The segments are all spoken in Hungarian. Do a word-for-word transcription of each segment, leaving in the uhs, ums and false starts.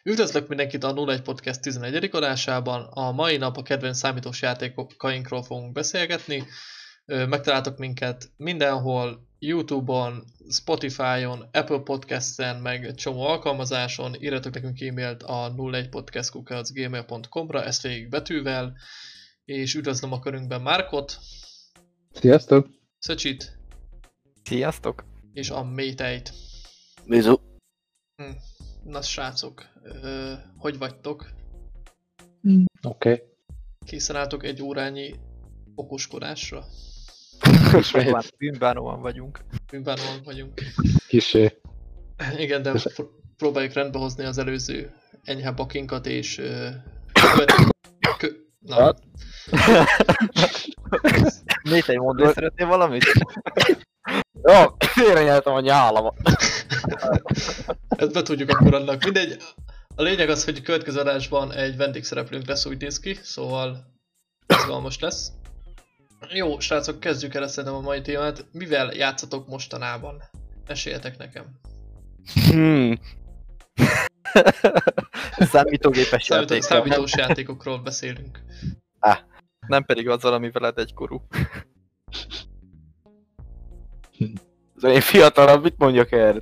Üdvözlök mindenkit a nulla egy Podcast tizenegyedik adásában. A mai nap a kedvenc számítós játékainkról fogunk beszélgetni. Megtaláltok minket mindenhol, YouTube-on, Spotify-on, Apple Podcast-en, meg egy csomó alkalmazáson. Írjatok nekünk e-mailt a nulla egy podcast kukac gmail pont com-ra, ezt végig betűvel. És üdvözlöm a körünkben Márkot. Sziasztok! Szöcsit. Sziasztok! És a Méteit. Bizu! Hm. Na srácok, ö, hogy vagytok? Mm. Oké. Okay. Készen álltok egy órányi okoskodásra? Bűnbánóan vagyunk. Bűnbánóan vagyunk. Kisé. Igen, de pr- próbáljuk rendbe hozni az előző enyhe bakinkat, és ö, követünk... Kö... Na. Métei mondani, szeretnél valamit? Jó, félrenyeltem a nyálamat. Ezt be tudjuk akkor annak. Mindegy. A lényeg az, hogy következő adásban egy vendégszereplőnk lesz, úgy néz ki, szóval izgalmas lesz. Jó, srácok, kezdjük el szerintem a mai témát. Mivel játszatok mostanában? Meséljetek nekem. Hmm. Számítógépes Számító, játék. Számítós játékokról beszélünk. Ah, nem pedig azzal, ami veled egykorú. Az én fiatalabb, mit mondjak erre?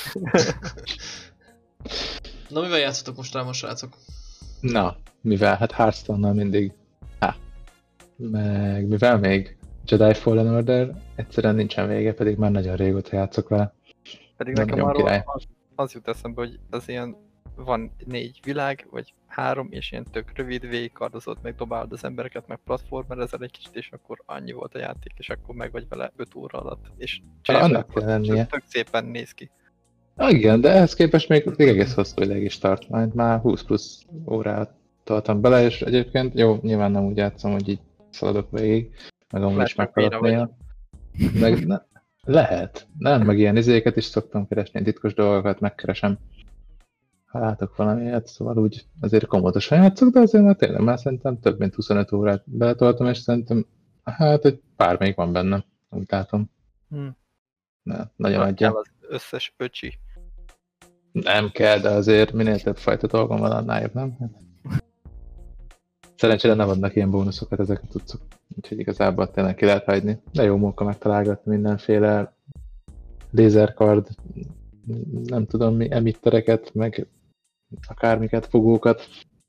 Na, mivel játszatok mostanában, srácok? Na, mivel? Hát Hearthstone-nal mindig. Há. Meg mivel még? Jedi Fallen Order egyszerűen nincsen vége, pedig már nagyon régóta játszok vele. Pedig Nem nekem nagyon arról az, az jut eszembe, hogy az ilyen van négy világ, vagy három, és ilyen tök rövid végigkardozod, meg dobálod az embereket, meg platformerezel egy kicsit, és akkor annyi volt a játék, és akkor meg vagy vele öt óra alatt. És annak kell lennie. Tök szépen néz ki. Ah, igen, de ehhez képest még, még egész hosszú ideig is tart, majd már húsz plusz órát toltam bele, és egyébként jó, nyilván nem úgy játszom, hogy így szaladok végig, meg amúgy is meghalok néha. Meg ne, lehet, nem, meg ilyen izéket is szoktam keresni, ilyen titkos dolgokat megkeresem. Ha látok valamilyet, szóval úgy azért komótosan játszok, de azért már tényleg már szerintem több mint huszonöt órát beletoltam, és szerintem hát egy pár még van bennem, úgy látom. Hmm. Ne, nagyon adja. Az összes öcsi. Nem kell, de azért minél több fajta dolgom van, annál jobb, nem? Szerencsére nem adnak ilyen bónuszokat ezeket tudszok, úgyhogy igazából tényleg ki lehet hagyni. De jó munka megtalálgatni mindenféle lézerkard, nem tudom mi, emittereket, meg akármiket, fogókat.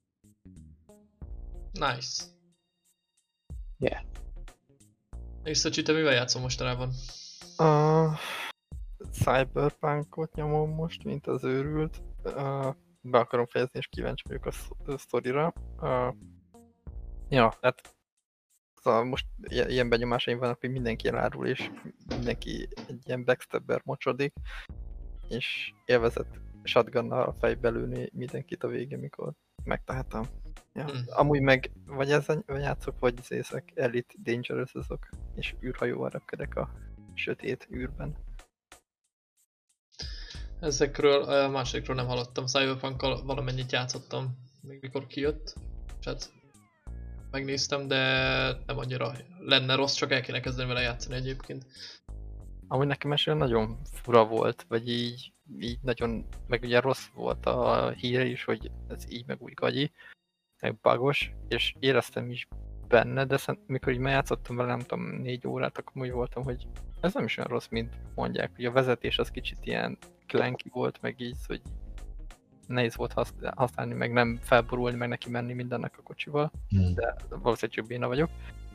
Nice. Yeah. És Szöcsi, te mivel játszol mostanában? A Cyberpunkot nyomom most, mint az őrült. Uh, be akarom fejezni, és kíváncsi vagyok a sztorira. Uh, ja, hát szóval most ilyen benyomásaim vannak, hogy mindenki elárul, és mindenki egy ilyen backstabber mocsodik, és élvezett shotgunnal a fejbe lőni mindenkit a végén, mikor megtehetem. Ja. Hmm. Amúgy meg vagy ezen vagy játszok, vagy zészek Elite Dangerous-ok, és űrhajóval repkedek a sötét űrben. Ezekről a másikról nem hallottam. Cyberpunkkal valamennyit játszottam, még mikor kijött. És hát megnéztem, de nem annyira lenne rossz, csak el kéne kezdeni vele játszani egyébként. Amúgy nekem esély nagyon fura volt, vagy így, így nagyon, meg ugye rossz volt a híre is, hogy ez így meg úgy gagyi, meg bugos, és éreztem is benne, de szent, mikor így játszottam vele, nem tudom, négy órát, akkor úgy voltam, hogy ez nem is olyan rossz, mint mondják, hogy a vezetés az kicsit ilyen clanky volt, meg így, hogy nehéz volt használni, meg nem felborulni, meg neki menni mindennek a kocsival, hmm. de valószínűleg csak béna vagyok.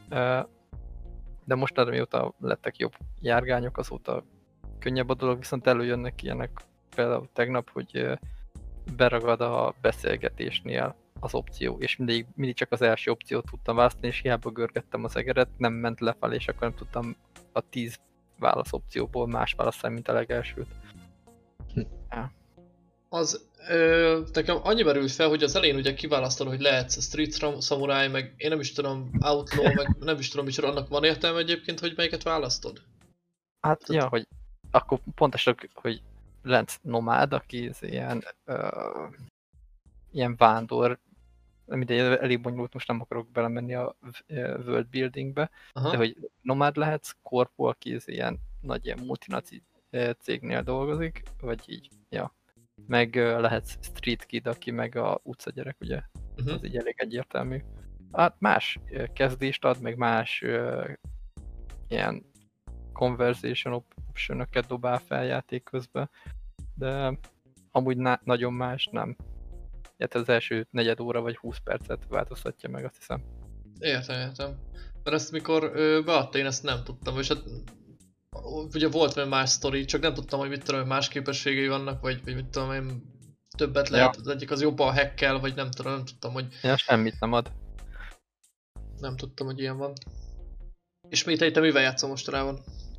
De most arra mióta lettek jobb járgányok, azóta könnyebb a dolog, viszont előjönnek ilyenek például tegnap, hogy beragad a beszélgetésnél az opció, és mindig, mindig csak az első opciót tudtam választani, és hiába görgettem az egeret, nem ment lefelé, és akkor nem tudtam a tíz válasz opcióból más választani, mint a legelsőt. Hm. Ja. Az ö, nekem annyi merült fel, hogy az elején ugye kiválasztod, hogy lehetsz Street Samurai, meg én nem is tudom, Outlaw, meg nem is tudom, micsoda, annak van értelme egyébként, hogy melyiket választod? Hát, Tehát... ja, hogy akkor pontosan, hogy Lent nomád, aki ez ilyen, uh, ilyen vándor, mindegy, elég bonyolult, most nem akarok belemenni a world buildingbe, de hogy nomád lehetsz, korpó, aki ez ilyen nagy ilyen multinaci cégnél dolgozik, vagy így, ja. meg ö, lehet street kid, aki meg a utcagyerek, ugye? Uh-huh. Az így elég egyértelmű. Hát más ö, kezdést ad, meg más ö, ilyen conversation option-öket dobál fel játék közben, de amúgy na- nagyon más nem. Hát az első negyed óra vagy húsz percet változtatja meg, azt hiszem. Értem, értem. Mert ezt mikor ö, beadta, én ezt nem tudtam, és hát ugye volt valami más sztori, csak nem tudtam, hogy mit tudom, hogy más képességei vannak, vagy, vagy mit tudom én, többet lehet, ja. Az egyik az jobban hackkel, vagy nem tudom, nem tudtam, hogy... Ja, semmit nem ad. Nem tudtam, hogy ilyen van. És mit te mivel játszol mostanában?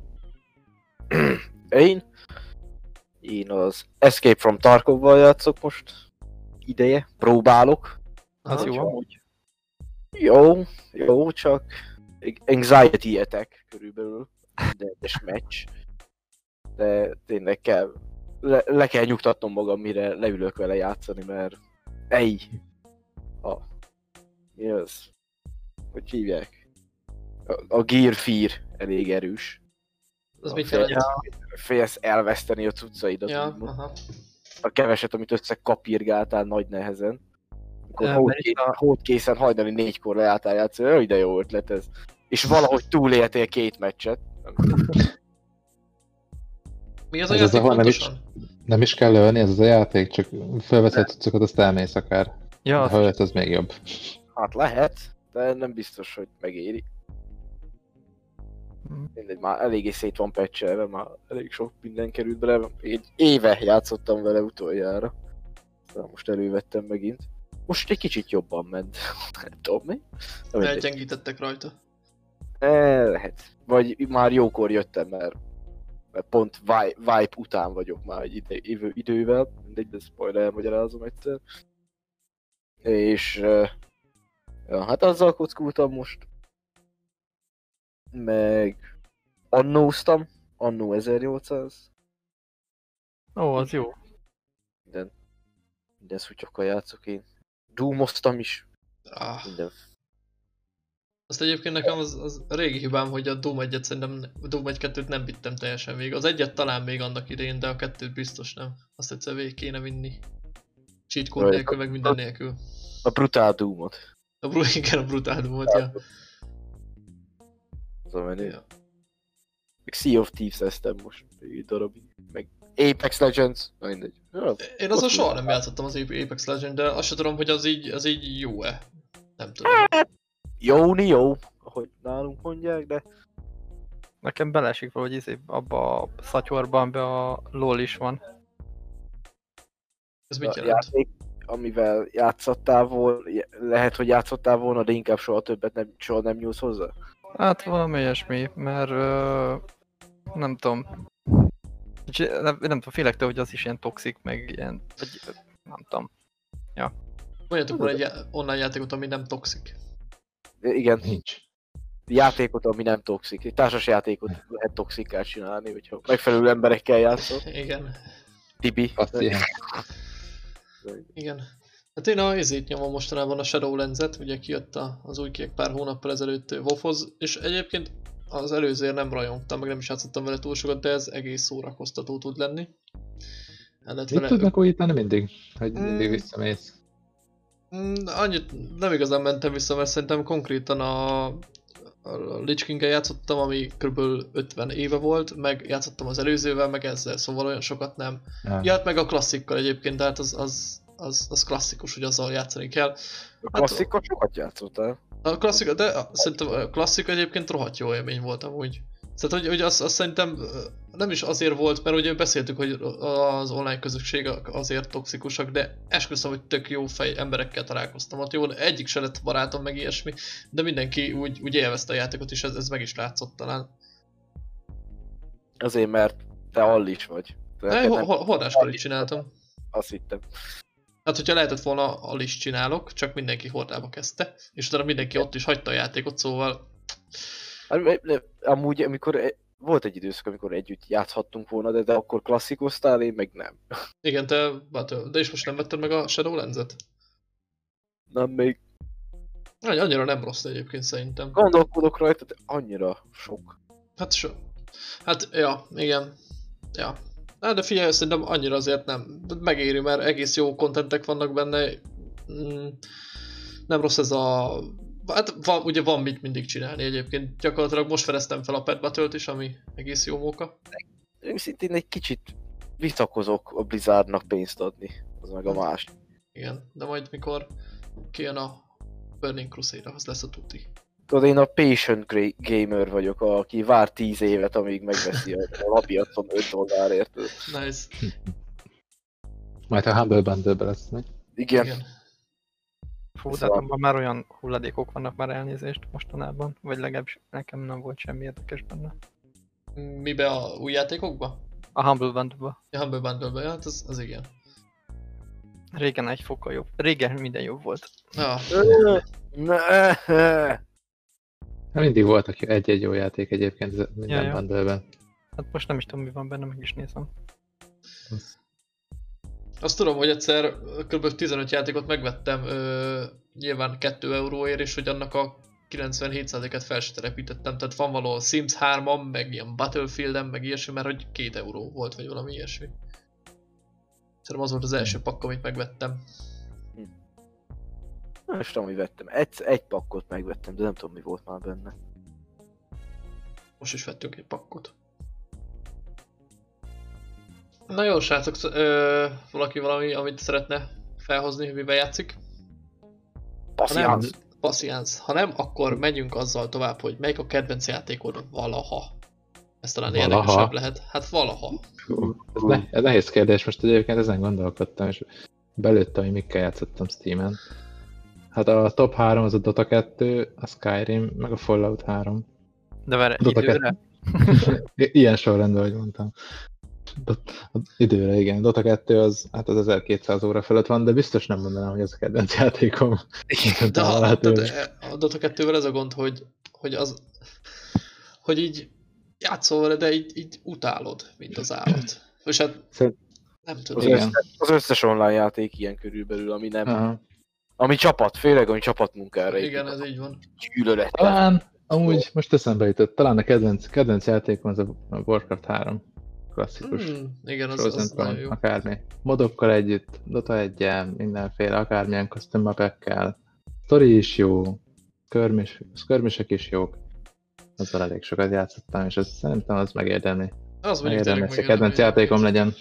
Én? Én az Escape from Tarkovval játszok most. Ideje. Próbálok. Az Aha. jó amúgy. Jó, jó, csak anxiety attack körülbelül. De és meccs. De tényleg kell, le, le kell nyugtatnom magam, mire leülök vele játszani, mert ej, a, mi az? Hogy hívják? A, a Gear Fear elég erős. Az A mit fél- jelent? Félsz elveszteni a cuccaidat, Ja, úgymond. aha. A keveset, amit összekapirgáltál nagy nehezen. Akkor Ja, hót, mert itt a- hótkészen hajnali négykor leálltál játszani, jaj, de jó ötlet ez. És valahogy túléltél két meccset. Mi az a Ez az, játék ahol nem is- pontosan? Nem is kell ölni, ez az a játék, csak felveszed cuccokat, azt elmész akár. Ja, Ha az, ölt, az még jobb. Hát lehet, de nem biztos, hogy megéri. Mm. Mindegy, már eléggé szét van patchelve, már elég sok minden került bele. Egy éve játszottam vele utoljára. De most elővettem megint. Most egy kicsit jobban ment. Nem tudom mi. De mindegy. Elgyengítettek rajta. Eh, lehet. Vagy már jókor jöttem, mert, mert pont Vi- Vibe után vagyok már egy ide, idő, idővel. Mindegy, de spoiler elmagyarázom egyszer. És... eh, ja, hát azzal kockultam most. Meg... Annóztam. Annó ezernyolcszáz. ó, az jó. Minden... Minden szutyokkal játszok én. Doomoztam is. Ah. Minden... Azt egyébként nekem az, az régi hibám, hogy a Doom egyet szerintem, Doom egy kettőt nem vittem teljesen végig. Az egyet talán még annak idején, de a kettőt biztos nem. Azt egyszer végig kéne vinni. Cheat code Jaj, nélkül, meg minden nélkül. A brutál Doomot. A, bru- igen, a brutál Doomot, ja. Az a menő. ja. Meg Sea of Thieves-eztem most egy darabig. Meg Apex Legends. Na mindegy. Ja, Én azon soha nem játszottam az Apex Legend, de azt sem tudom, hogy az így, az így jó-e. Nem tudom. jóni jó, ahogy nálunk mondják, de... Nekem beleesik valahogy izé, abba a szatyorban be a LOL is van. Ez mit a jelent? játék, amivel játszottál volna, lehet, hogy játszottál volna, de inkább soha többet nem, soha nem nyúlsz hozzá? Hát valami ilyesmi, mert ö, nem tudom. Úgyhogy Nem, nem tudom, félek tőle, hogy az is ilyen toxik, meg ilyen, vagy nem tudom. Mondjatok már egy já- online játékot, ami nem toxik. Igen, Nincs. játékot, ami nem toxik. Egy társas játékot lehet toxikká csinálni, hogyha megfelelő emberekkel játszol. Igen. Tibi. Azt ilyen. Igen. Hát én a izét nyomom mostanában a Shadowlands-et, ugye kijött a- az új kiek pár hónappal ezelőtt WoW-hoz, és egyébként az előzőért nem rajongtam, meg nem is játszottam vele túl sokat, de ez egész szórakoztató tud lenni. El lehet Mit vele- tudnak újítani mindig? Hogy Mm. mindig visszamész. Mm, annyit nem igazán mentem vissza, mert szerintem konkrétan a, a Lich King-el játszottam, ami kb. ötven éve volt, meg játszottam az előzővel, meg ezzel, szóval olyan sokat nem. Ja. Ja, hát meg a klasszikkal egyébként, de hát az, az, az, az klasszikus, hogy azzal játszani kell. A klasszikot sokat játszottál. A klasszika, de a- szerintem a klasszika egyébként rohadt jó élmény volt amúgy. Szóval, hogy, hogy azt, azt szerintem ö, nem is azért volt, mert ugye beszéltük, hogy az online közösség azért toxikusak, de esküszöm, hogy tök jó fej emberekkel találkoztam ott. Jó, egyik se lett barátom, meg ilyesmi, de mindenki úgy, úgy élvezte a játékot, és ez, ez meg is látszott talán. Azért, mert te allis vagy. Te Ne, neked ho- nem- ho- hordáskor így csináltam. Azt hittem. Hát, hogyha lehetett volna, al is csinálok, csak mindenki hordába kezdte, és utána mindenki ott is hagyta a játékot, szóval... Hát, ne- Amúgy, amikor e- volt egy időszak, amikor együtt játszhattunk volna, de, de akkor klasszikoztál, én meg nem. Igen, te, hát, de és most nem vetted meg a Shadowlands-et? Nem, még Annyi- Annyira nem rossz egyébként szerintem. gondolkodok rajta, de annyira sok. Hát so. Hát, ja, igen. Ja. Hát de figyelj, szerintem annyira azért nem. Megéri, mert egész jó kontentek vannak benne. Mm, nem rossz ez a... Hát van, ugye van mit mindig csinálni egyébként. Gyakorlatilag most fedeztem fel a Pet Battle-t is, ami egész jó móka. Őszintén egy kicsit visszakozok a Blizzardnak pénzt adni. Az meg a más. Igen, de majd mikor kijön a Burning Crusade, az lesz a tuti. Tudod, én a patient gra- gamer vagyok, aki vár tíz évet, amíg megveszi a lapjacon öt dollárért. Nice. Majd a Humble Bundle-be lesz, mi? Igen. Igen. Fú, de Szóval- abban már olyan hulladékok vannak már elnézést mostanában, vagy legalábbis nekem nem volt semmi érdekes benne. Mibe a új játékokba? A Humble Bundle-ba. A Humble Bundle-be, ja, hát az, az igen. Régen egy fokkal jobb. Régen minden jobb volt. Ja, Mindig voltak egy-egy jó játék egyébként ez minden Ja, ja. bundle-ben. Hát most nem is tudom mi van benne, meg is nézem. azt tudom, hogy egyszer kb. tizenöt játékot megvettem, ö, nyilván kettő euróért, és hogy annak a kilencvenhét százalékát fel se telepítettem, tehát van valahol Sims hárman, meg ilyen Battlefield-en, meg ilyesmi, mert hogy két euró volt, vagy valami ilyesmi. Szerintem az volt az első pakk, amit megvettem. Nem is tudom, mi vettem. Egy, egy pakkot megvettem, de nem tudom, mi volt már benne. Most is vettünk egy pakkot. Na jó, srácok, ö, valaki valami, amit szeretne felhozni, mivel játszik? Passziánsz. Passziánsz. Ha nem, akkor menjünk azzal tovább, hogy melyik a kedvenc játékod valaha. Ez talán Valaha? érdekesebb lehet. Hát valaha. Hú, ez, ne, ez nehéz kérdés, most egyébként ezen gondolkodtam, és belőttem, hogy mikkel játszottam Steamen. Hát a top három az a Dota kettő, a Skyrim, meg a Fallout három. De várj, Dota időre? I- Ilyen sorrendben, hogy mondtam. Dot, időre, igen. Dota kettő az, hát az ezerkétszáz óra fölött van, de biztos nem mondanám, hogy az a kedvenc játékom. De a, Hát, de a Dota kettővel ez a gond, hogy, hogy az, hogy így játszol vele, de így, így utálod, mint az állat. És hát Szerint- nem Az, tudom. Igen. összes, az összes online játék ilyen körülbelül, ami nem... Aha. Ami csapat, főleg ami csapatmunkára Igen, épít. ez így van. Gyűlölet. Talán, amúgy most eszembe jutott, talán a kedvenc, kedvenc játékom az a Warcraft három. Klasszikus. Hmm, igen, az, Frozen az nagyon Throne, jó. akármi. Modokkal együtt, Dota egyen, mindenféle, akármilyen custom mapekkel. Story is jó, skirmish, skirmishek is jók. Azzal elég sokat játszottam, és az, szerintem az megérdemli. Az mondjuk tényleg Megérdemli, hogy a megérdemli. kedvenc játékom legyen.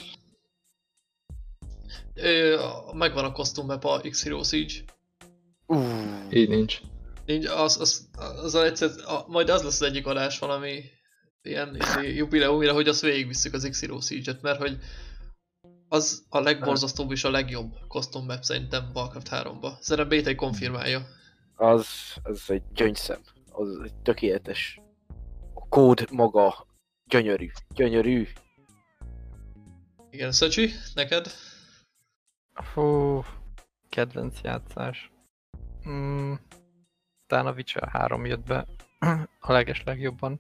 Ö, megvan a custom map a X-Hero Siege. Uh, Így nincs. Így az, az, az, az egyszer, a, majd az lesz az egyik adás valami ilyen izé, jubileumira, hogy azt végigvisszük az X-Hero Siege-et, mert hogy az a legborzasztóbb és a legjobb custom map szerintem Warcraft háromba. Szerintem Bétai konfirmálja. az, az egy gyöngyszem. Az egy tökéletes. A kód maga gyönyörű. Gyönyörű. Igen, Szöcsi, neked? Hú, kedvenc játszás. Mm, talán a Witcher három jött be a leges legjobban.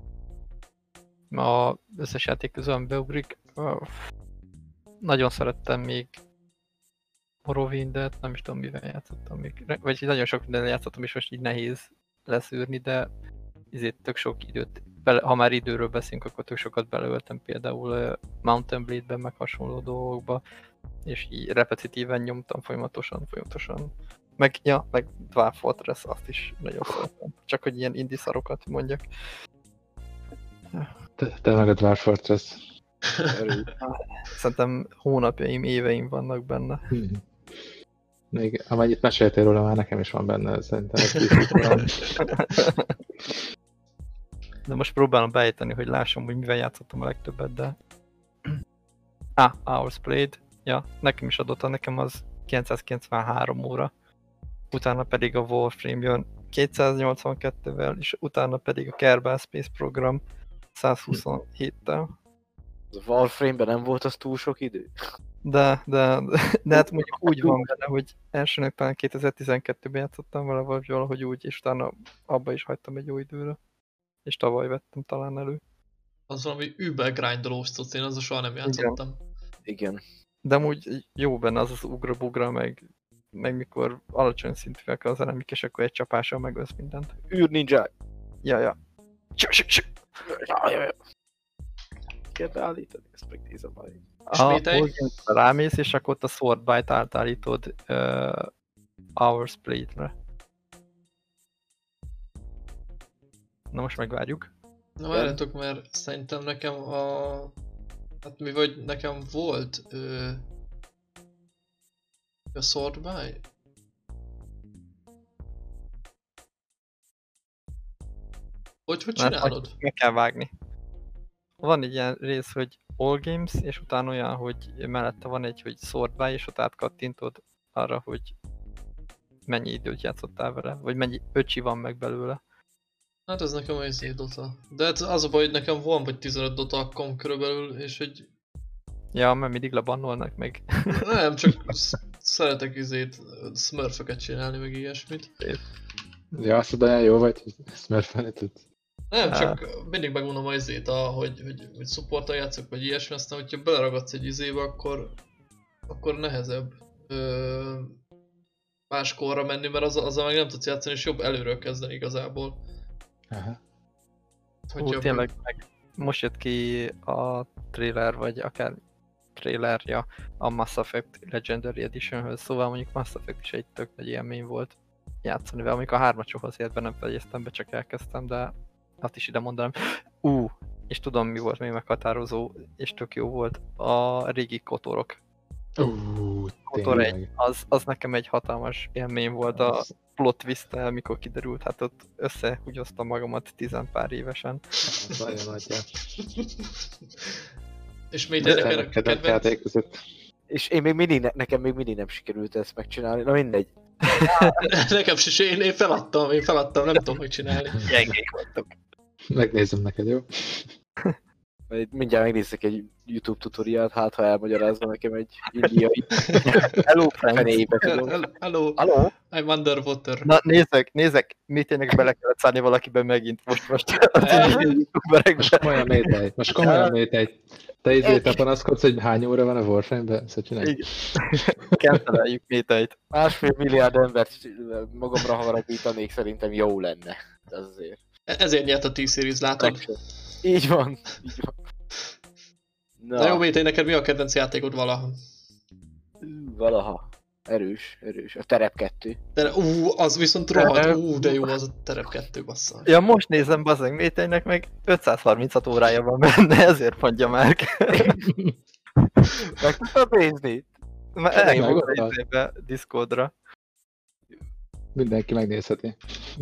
A összes játék közül, ami beugrik. Uh, nagyon szerettem még Morrowindet, nem is tudom mivel játszottam még. Vagy nagyon sok mindennel játszottam, és most így nehéz leszűrni, de ezért tök sok időt, bele, ha már időről beszélünk, akkor tök sokat beleöltem például uh, Mountain Blade-ben, meg hasonló dolgokba, és így repetitíven nyomtam folyamatosan, folyamatosan. Meg, ja, meg Dwarf Fortress, azt is nagyon szeretem. Csak hogy ilyen indie szarokat mondjak. Te, te meg a Dwarf Fortress. Erő. Szerintem hónapjaim, éveim vannak benne. Hmm. Még amennyit meséltél róla, már nekem is van benne, szerintem ez tíz van. De most próbálom beállítani, hogy lássam, hogy mivel játszottam a legtöbbet, de... Ah, Hours Played. Ja, nekem is adott, nekem az kilencszázkilencvenhárom óra. Utána pedig a Warframe jön kétszáznyolcvankettővel, és utána pedig a Kerbal Space Program százhuszonhéttel. Az a Warframe-ben nem volt az túl sok idő? De, de, de, de hát mondjuk úgy van benne, hogy elsőnek talán kétezer-tizenkettőben játszottam vele, vagy valahogy úgy, és utána abba is hagytam egy jó időre. És tavaly vettem talán elő. Az valami über grindolós cucc, én azzal soha nem játszottam. Igen. De amúgy jó benne az az ugra-bugra, meg, meg mikor alacsony szintűek az elemik, és akkor egy csapással megölsz mindent. űr ninja. Ja, ja. Csö, csö, csö. Ja, ja, ja. kell beállítani? Ezt megnézem majd. Ismételj. Rámész, és akkor ott a Swordbite átállítod uh, Hours Plate-re. Na most megvárjuk. Na várjatok, mert szerintem nekem a... Hát mi vagy nekem volt... Ö... A Swordbite? Hogy, hogy csinálod? Meg kell vágni. Van egy ilyen rész, hogy All Games, és utána olyan, hogy mellette van egy, hogy Swordby, és ott átkattintod arra, hogy mennyi időt játszottál vele, vagy mennyi öcsi van meg belőle. Hát ez nekem egy Dota. De hát az a baj, hogy nekem van vagy tizenöt Dota akkom körülbelül, és hogy... Ja, mert mindig lebannolnak meg. Nem, csak szeretek izét, smurföket csinálni, meg ilyesmit. Ja, azt olyan jó vagy, hogy smurfelni tudsz. Nem, csak mindig megmondom az izét, a, hogy, hogy, hogy supporttal játszok, vagy ilyesmi, aztán hogyha beleragadsz egy izébe, akkor, akkor nehezebb ö, más korra menni, mert az, azzal meg nem tudsz játszani, és jobb előről kezdeni igazából. Aha. Hú, tényleg meg most jött ki a trailer, vagy akár trailerja a Mass Effect Legendary Editionhöz, szóval mondjuk Mass Effect is egy tök nagy élmény volt játszani vele, amikor a hármat soha az életben nem fejeztem be, csak elkezdtem, de azt is ide mondanám. Ú, uh, és tudom mi volt még meghatározó, és tök jó volt, a régi kotorok. Uh, Kotor egy, az, az nekem egy hatalmas élmény volt a plot twist-tel, mikor kiderült, hát ott összehúgyoztam magamat tizenpár évesen. Nagyon nagyja. És még neked kedvenc? És én még mindig, ne, nekem még mindig nem sikerült ezt megcsinálni, na mindegy. Nekem is, én, én feladtam, én feladtam, nem tudom, hogy csinálni. Gyengék vagytok. Megnézem neked, jó? Mindjárt megnézzek egy YouTube tutoriát, hát ha elmagyarázza nekem egy indiai. Hello, fenébe tudom. Hello, hello. I'm underwater. Na nézzek, nézzek, mit tényleg bele kellett szállni valakiben megint most most az youtuberekben. Most komolyan métej, most komolyan métej. Te izé, te panaszkodsz, hogy hány óra van a Warframe-ben? Szóval csinálj. Igen. Kenteljük métejt. Másfél milliárd embert magamra haragítanék, szerintem jó lenne. Ez azért. Ezért nyert a T-Series, látod? Így van, így van. Na, Na jó, Métej, neked mi a kedvenc játékod valaha? Valaha. Erős, erős. A Terep kettő. De, ú, az viszont rohadt, ú, de jó az a Terep kettő, bassza. Ja, most nézem, bazzeg, Métejnek meg ötszázharminchat órája van benne, ezért mondja meg. Meg tudod nézni? Már elmondta izébe Discordra. Mindenki megnézheti.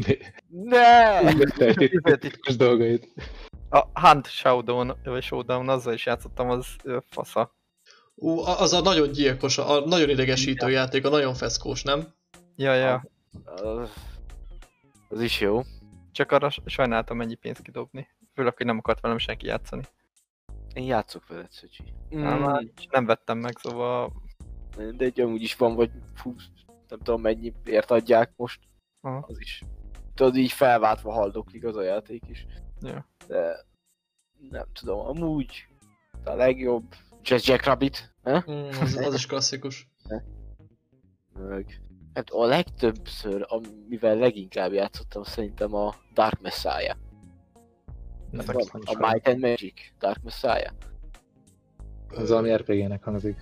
Ne! Titkos dolgait. A Hunt Showdown, vagy Showdown, azzal is játszottam, az fasza. Ú, az a nagyon gyilkos, a nagyon idegesítő ja. játék, a nagyon feszkós, nem? Ja, ja. Az, az is jó. Csak arra sajnáltam ennyi pénzt kidobni. Főleg, hogy nem akart velem senki játszani. Én játszok veled, Szöcsi. Mm. Nem vettem meg, szóval... De egy amúgy is van, vagy fú, nem tudom mennyiért adják most. Aha. Az is. Tudod, így felváltva haldoklik az a játék is. Ja. De nem tudom, amúgy a legjobb Just Jackrabbit. Eh? Mm, az, az is klasszikus. Meg. Hát a legtöbbször, amivel leginkább játszottam, szerintem a Dark Messiah. A, a Might and Magic Dark Messiah. Az valami er pé gének hangzik.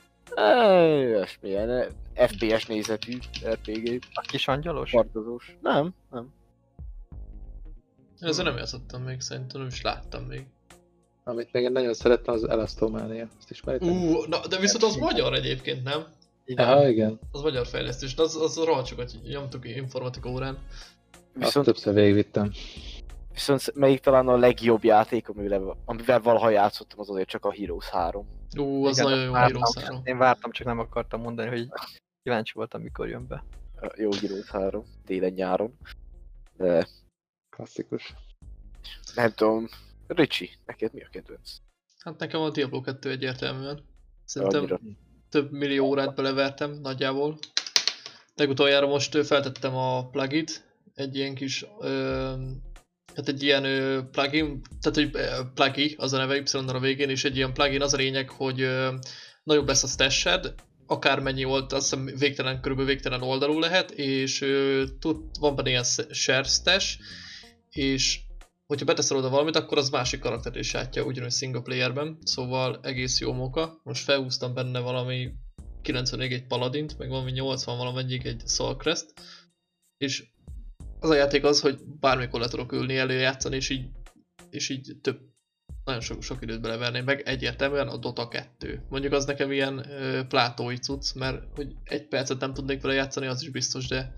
Olyasmilyen, ef pé es nézetű er pé gé. A kis angyalos? Partozós. Nem, nem. Ezzel nem játszottam még, szerintem nem is láttam még. Amit még én nagyon szerettem, az Elastomania. Ezt ismeritek? Ú, na, de viszont az magyar egyébként, nem? Igen. Aha, igen. Az magyar fejlesztés, de az, az rohadt sokat nyomtuk informatika órán. Viszont... Azt többször végigvittem. Viszont melyik talán a legjobb játék, amivel, amivel valaha játszottam, az azért csak a Heroes három. Ú, az igen, nagyon jó Heroes három. Én vártam, csak nem akartam mondani, hogy kíváncsi voltam, mikor jön be. Jó Heroes három, télen-nyáron. De... Klasszikus. Nem tudom, Ricsi, neked mi a kedvenc? Hát nekem a Diablo kettő egyértelműen. Szerintem Annyira. több millió órát belevertem nagyjából. Legutoljára most feltettem a plugit, egy ilyen kis, ö, hát egy ilyen ö, plugin, tehát hogy ö, plugi, az a neve Y-nal a végén, és egy ilyen plugin az a lényeg, hogy ö, nagyobb lesz a stashed, akármennyi oldal, azt hiszem végtelen, körülbelül végtelen oldalú lehet, és ö, tud, van benne ilyen share stash, és hogyha beteszel oda valamit, akkor az másik karakter is látja, ugyanúgy single playerben, szóval egész jó móka. Most felhúztam benne valami kilencvenig egy paladint, meg valami nyolcvan valamennyig egy Soulcrest, és az a játék az, hogy bármikor le tudok ülni, előjátszani, és így, és így több, nagyon sok, sok időt beleverném meg, egyértelműen a Dota kettő. Mondjuk az nekem ilyen ö, plátói cucc, mert hogy egy percet nem tudnék vele játszani, az is biztos, de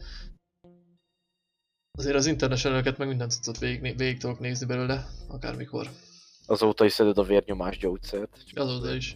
azért az international-öket meg minden cuccot végig, végig tudok nézni belőle, akármikor. Azóta is szeded a vérnyomás gyógyszert. Azóta is.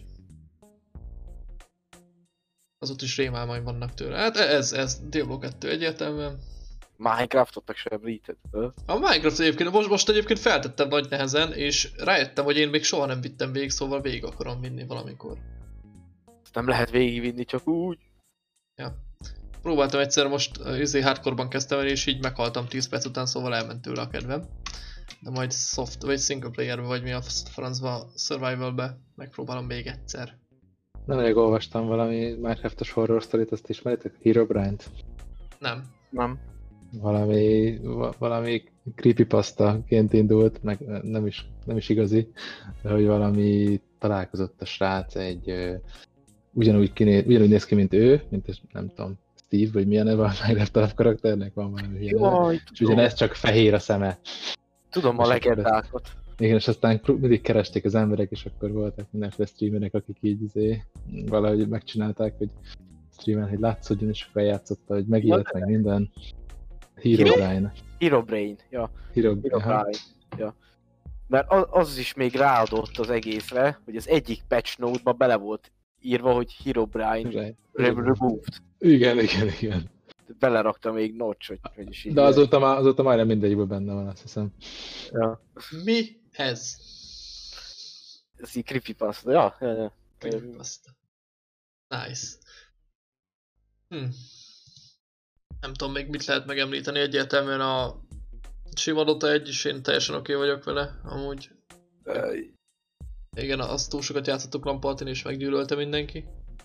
Azóta is rémálmaim vannak tőle. Hát ez, ez Diablo kettő egyértelműen. Minecraftot meg sem említed. A Minecraft egyébként, most, most egyébként feltettem nagy nehezen, és rájöttem, hogy én még soha nem vittem végig, szóval végig akarom vinni valamikor. Ezt nem lehet végigvinni, csak úgy. Ja. Próbáltam egyszer, most izé hardcore-ban kezdtem el, és így meghaltam tíz perc után, szóval elment tőle a kedvem. De majd soft, vagy single playerbe, vagy mi a francba, survivalbe megpróbálom még egyszer. Nemrég olvastam valami Minecraftos horror sztorit, azt ismeritek? Herobrine-t? Nem. Nem. Valami, valami creepypasta-ként indult, meg nem is, nem is igazi, de hogy valami találkozott a srác egy uh, ugyanúgy, kiné, ugyanúgy néz ki, mint ő, mint nem tudom, Steve, vagy milyen neve a Minecraft alapkarakternek, van valami ilyen neve, és ugyanez csak fehér a szeme. Tudom a legendákat. Igen, és aztán mindig keresték az emberek, és akkor voltak mindenféle streamerek, akik így izé, valahogy megcsinálták, hogy streamen, hogy látszódjon, és akkor eljátszotta, hogy megélt meg minden. Herobrine. Herobrine, ja. Herobrine. Herobrine, ja. Mert az, az is még ráadott az egészre, hogy az egyik patch note-ba bele volt írva, hogy Herobrine removed. Igen, igen, igen. Belerakta még notch, hogy, hogy is így. De azóta, már, azóta majdnem mindegyikből benne van, azt hiszem. Ja. Mi ez? Ez így creepypasta, ja, ja, ja. Creepypasta. Nice. Hm. Nem tudom még mit lehet megemlíteni, egyértelműen a sima Dota egy is, én teljesen oké okay vagyok vele, amúgy. Uh, Igen, azt túl sokat játszottuk Lampartin és meggyűlölte mindenki.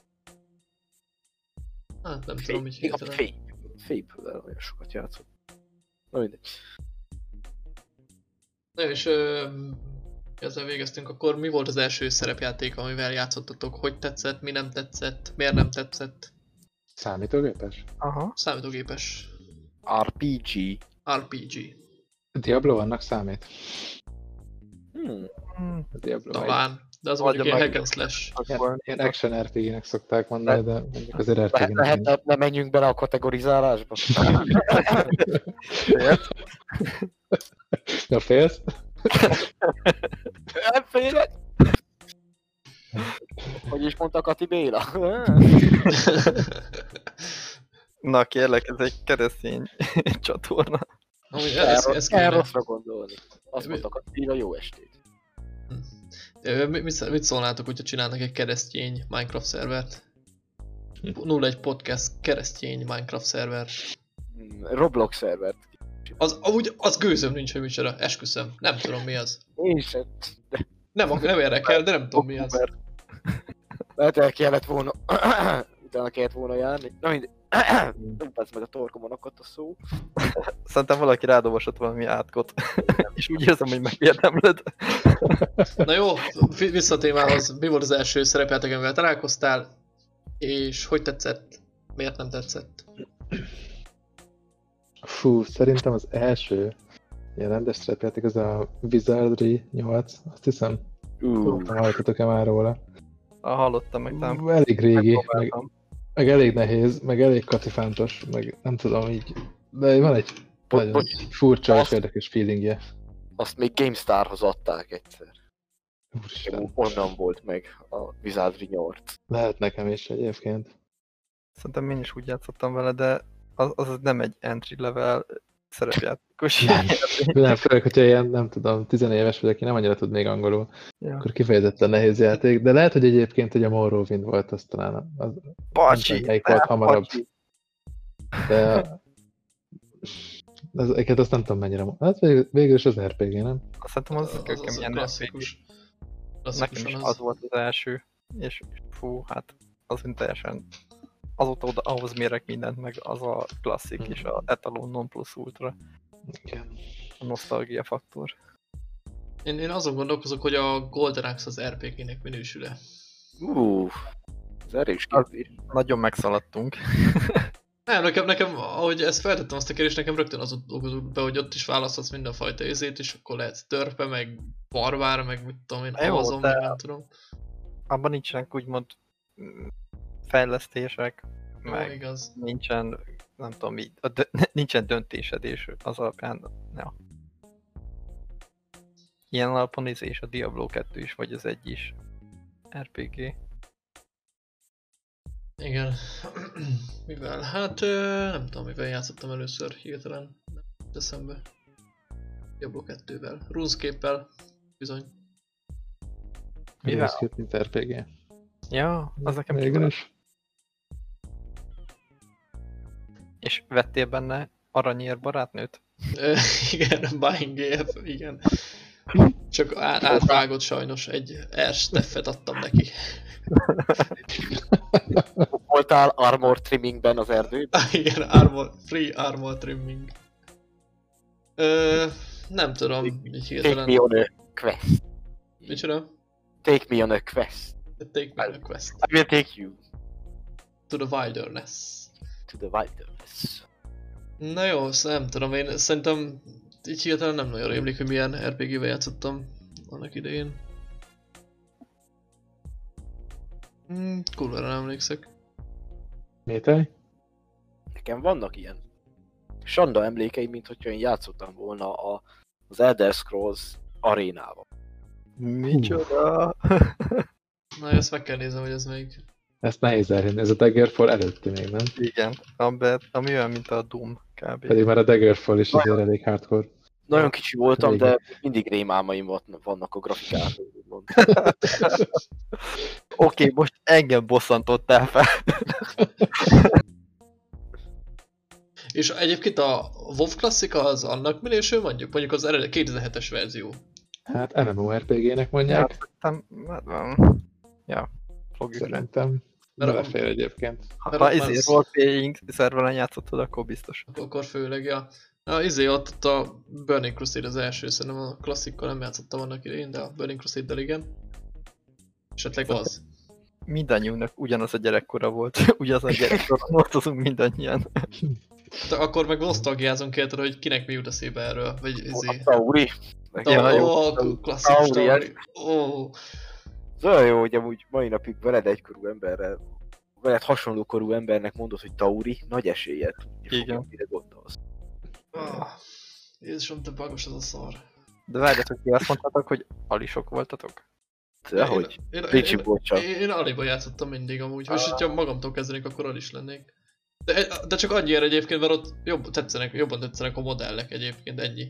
Hát nem tudom, mit hirtelen. Fép. Fép-vel olyan sokat játszott. Na mindegy. Na és ö, ezzel végeztünk, akkor mi volt az első szerepjáték, amivel játszottatok? Hogy tetszett, mi nem tetszett, miért nem tetszett? Számítógépes? Aha. Számítógépes. er pé gé. er pé gé. Diablo annak számít? Hmm. Hmm. A Diablo Talán, de az Vagy mondjuk a ilyen meg- hack and slash. Ilyen, ilyen action er pé gének szokták mondani, de mondjuk azért er pé Lehet, gének lehet nincs. ne, ne menjünk bele a kategorizálásba? Ja, félsz? Nem félek! Hogy is mondta Kati Béla? Na kérlek, ez egy keresztény csatorna. Amúgy Kell, ez, rossz, ez kell kéne. rosszra gondolni. Azt mondta Kati Béla, jó estét. Ö, mi- Mit, mit szólnátok, hogyha csinálnak egy keresztény Minecraft szervert? nulla egy podcast keresztény Minecraft szerver. Hmm, Roblox szervert. Az, amúgy az gőzöm nincs, hogy micsoda, esküszöm. Nem tudom mi az. Én sem. Nem, nem érdekel, de nem tudom mi az. Lehet el kellett volna... Utána kellett volna járni. Na mindegy. Dupász meg a torkomon akadt a szó. Szerintem valaki rádolvasott valami átkot. És úgy érzem, hogy megérdemled. Na jó, fi- vissza a témához. Mi volt az első szerepjáték, amivel találkoztál? És hogy tetszett? Miért nem tetszett? Fú, szerintem az első ilyen rendes szerepjáték az a Wizardry nyolc, azt hiszem. Uh. Hallottatok-e már róla? Ah, hallottam meg, nem Elég régi, meg, megpróbáltam. meg elég nehéz, meg elég katifántos, meg nem tudom így, de van egy Bo- nagyon bocs, furcsa és azt- érdekes feelingje. Azt még GameStarhoz adták egyszer. Úristen, Onnan volt meg a Wizardry nyolc. lehet nekem is egyébként. Szerintem én is úgy játszottam vele, de az, az nem egy entry level szerepjátékos. Nem. Nem, főleg, hogyha ilyen, nem tudom, tizenéves vagy, aki nem annyira tud még angolul, Ja. akkor kifejezetten nehéz játék, de lehet, hogy egyébként, hogy a Morrowind volt, az talán az, Bacsi! nem tudom, melyik volt hamarabb, bacsi. de ezeket azt nem tudom mennyire, hát végül, végül is az er pé gé, nem? Szerintem az, Az, az, az kőkeményen klasszikus. Nekem Klasszikusan is az volt az első, és fú, hát az mint teljesen azóta oda, ahhoz mérek mindent, meg az a klasszik és a etalon non plus ultra, Igen. a nosztalgia faktor. Én, én azon gondolkozok, hogy a Golden Axe az er pé gé-nek minősül-e. Uff, ez erős kérdés. Nagyon megszaladtunk. Nem, nekem, nekem, ahogy ezt feltettem azt a kérdést, nekem rögtön az utódott be, hogy ott is választhatsz mindenfajta izét, és akkor lehetsz törpe, meg barbár, meg mit tudom én, Jó, Amazon, de- meg nem tudom. Abban nincsenek úgymond mm, fejlesztések, Jó, meg igaz. nincsen, nem tudom, így, a dö- nincsen döntésed, és az alapján, ja. Ilyen alapon izé és a Diablo kettő is, vagy az egy is er pé gé. Igen. Mivel? Hát ö, nem tudom, mivel játszottam először hirtelen. Nem jut eszembe. Diablo kettővel. RuneScape-el. Bizony. Mivel? RuneScape, mint er pé gé. Ja, az nekem Végül kiváló. is. És vettél benne aranyér barátnőt? Ö, igen, Buying gé ef, igen. Csak á- átvágott sajnos, egy R-steffet adtam neki. Voltál armor trimmingben az erdőben? Igen, armor, free armor trimming. Ö, nem tudom, így Take me hirtelen. on a quest. Micsoda? Take me on a quest. Take me on a quest. I will take you To the wilderness. to the wilderness. Na jó, azt nem tudom, én szerintem így hirtelen nem nagyon rémlik, hogy milyen er pé gé-vel játszottam annak idején. Hmm, kurvára nem emlékszek. Métej? Nekem vannak ilyen sanda emlékeim, mint hogyha én játszottam volna a, az Elder Scrolls arénával. Micsoda? Na ezt meg kell néznem, hogy ez még... Ezt nehéz elhinni, ez a Daggerfall előtti még, nem? Igen, ami, ami olyan, mint a Doom kb. Pedig már a Daggerfall is azért elég hardcore. Nagyon kicsi voltam, Régen. de mindig rémálmaim van- vannak a grafikától. úgymond. Oké, most engem bosszantottál fel. És egyébként a WoW klasszika az annak minősül mondjuk? Mondjuk az eredet kétezer-hetes verzió. Hát em em o er pé gé-nek mondják. Szerintem, hát, ja, fogjuk rá. Szerintem Mert a- belefér egyébként. Ha, Mert ha ott már izé az- roleplaying szerveren játszottad, akkor biztos. Akkor főleg, ja. Na, izé ott, ott a Burning Crusade az első, szerintem a klasszikkal nem játszottam annak idején, de a Burning Crusade-del igen. Esetleg az. Mindannyiunknak ugyanaz a gyerekkora volt, ugyanaz a gyerekkora voltozunk mindannyian. De akkor meg nosztalgiázunk érted, hogy kinek mi jut eszébe erről, vagy A izé. Tauri. Ta- Ja, jó. Ó, klasszikus Tauri, Tauri. Ó, Ez olyan jó, hogy amúgy mai napig veled egykorú emberrel, veled hasonló korú embernek mondod, hogy Tauri, nagy eséllyel tudni Igen. fogja, mire gondolsz. ah, Jézusom, te bagos az a szar. De várjatok, ki azt mondtátok, hogy alisok voltatok? Dehogy. Én, én, Ricsi én, volt csak. én, én Aliba játszottam mindig amúgy, és Ah. ha magamtól kezdenék, akkor Alis lennék. De, de csak annyiért egyébként, mert ott jobb, tetszenek, jobban tetszenek a modellek egyébként, ennyi.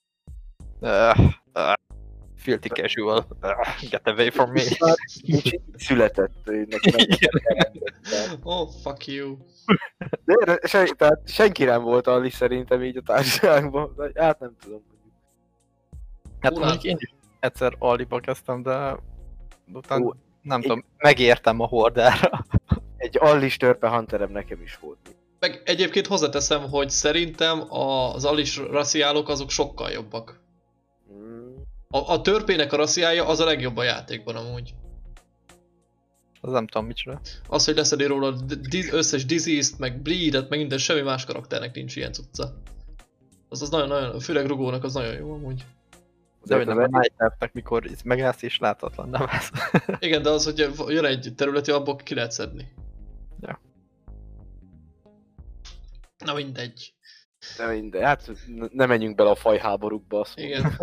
Uh, uh, filthy casual. Uh, get away from me. Nincs így született, hogy neki nem Oh, fuck you. De erre sen, tehát senki nem volt Ali szerintem így a társaságban, de hát nem tudom. Hát Hú, mondjuk lát- én is egyszer aliba kezdtem, de utána Ó, nem én- tudom, megértem a hordára. Egy Allis törpe hunterem nekem is volt. Meg egyébként hozzáteszem, hogy szerintem az Alis raciálok azok sokkal jobbak. Mm. A, a törpének a raciája az a legjobb a játékban amúgy. Az nem tudom micsoda. Az, hogy leszedi róla a di- összes disease-t, meg bleed-et, meg minden, semmi más karakternek nincs ilyen cucca. Az az nagyon-nagyon, főleg rugónak az nagyon jó amúgy. De hogy nem a az Nightmare-nek, mikor itt megállsz és láthatatlan, nem ez. Igen, de az, hogy jön egy területi, abból ki lehet szedni. Ja. Na mindegy. De minden, hát n- ne menjünk bele a fajháborúkba. Azt mondom. Igen.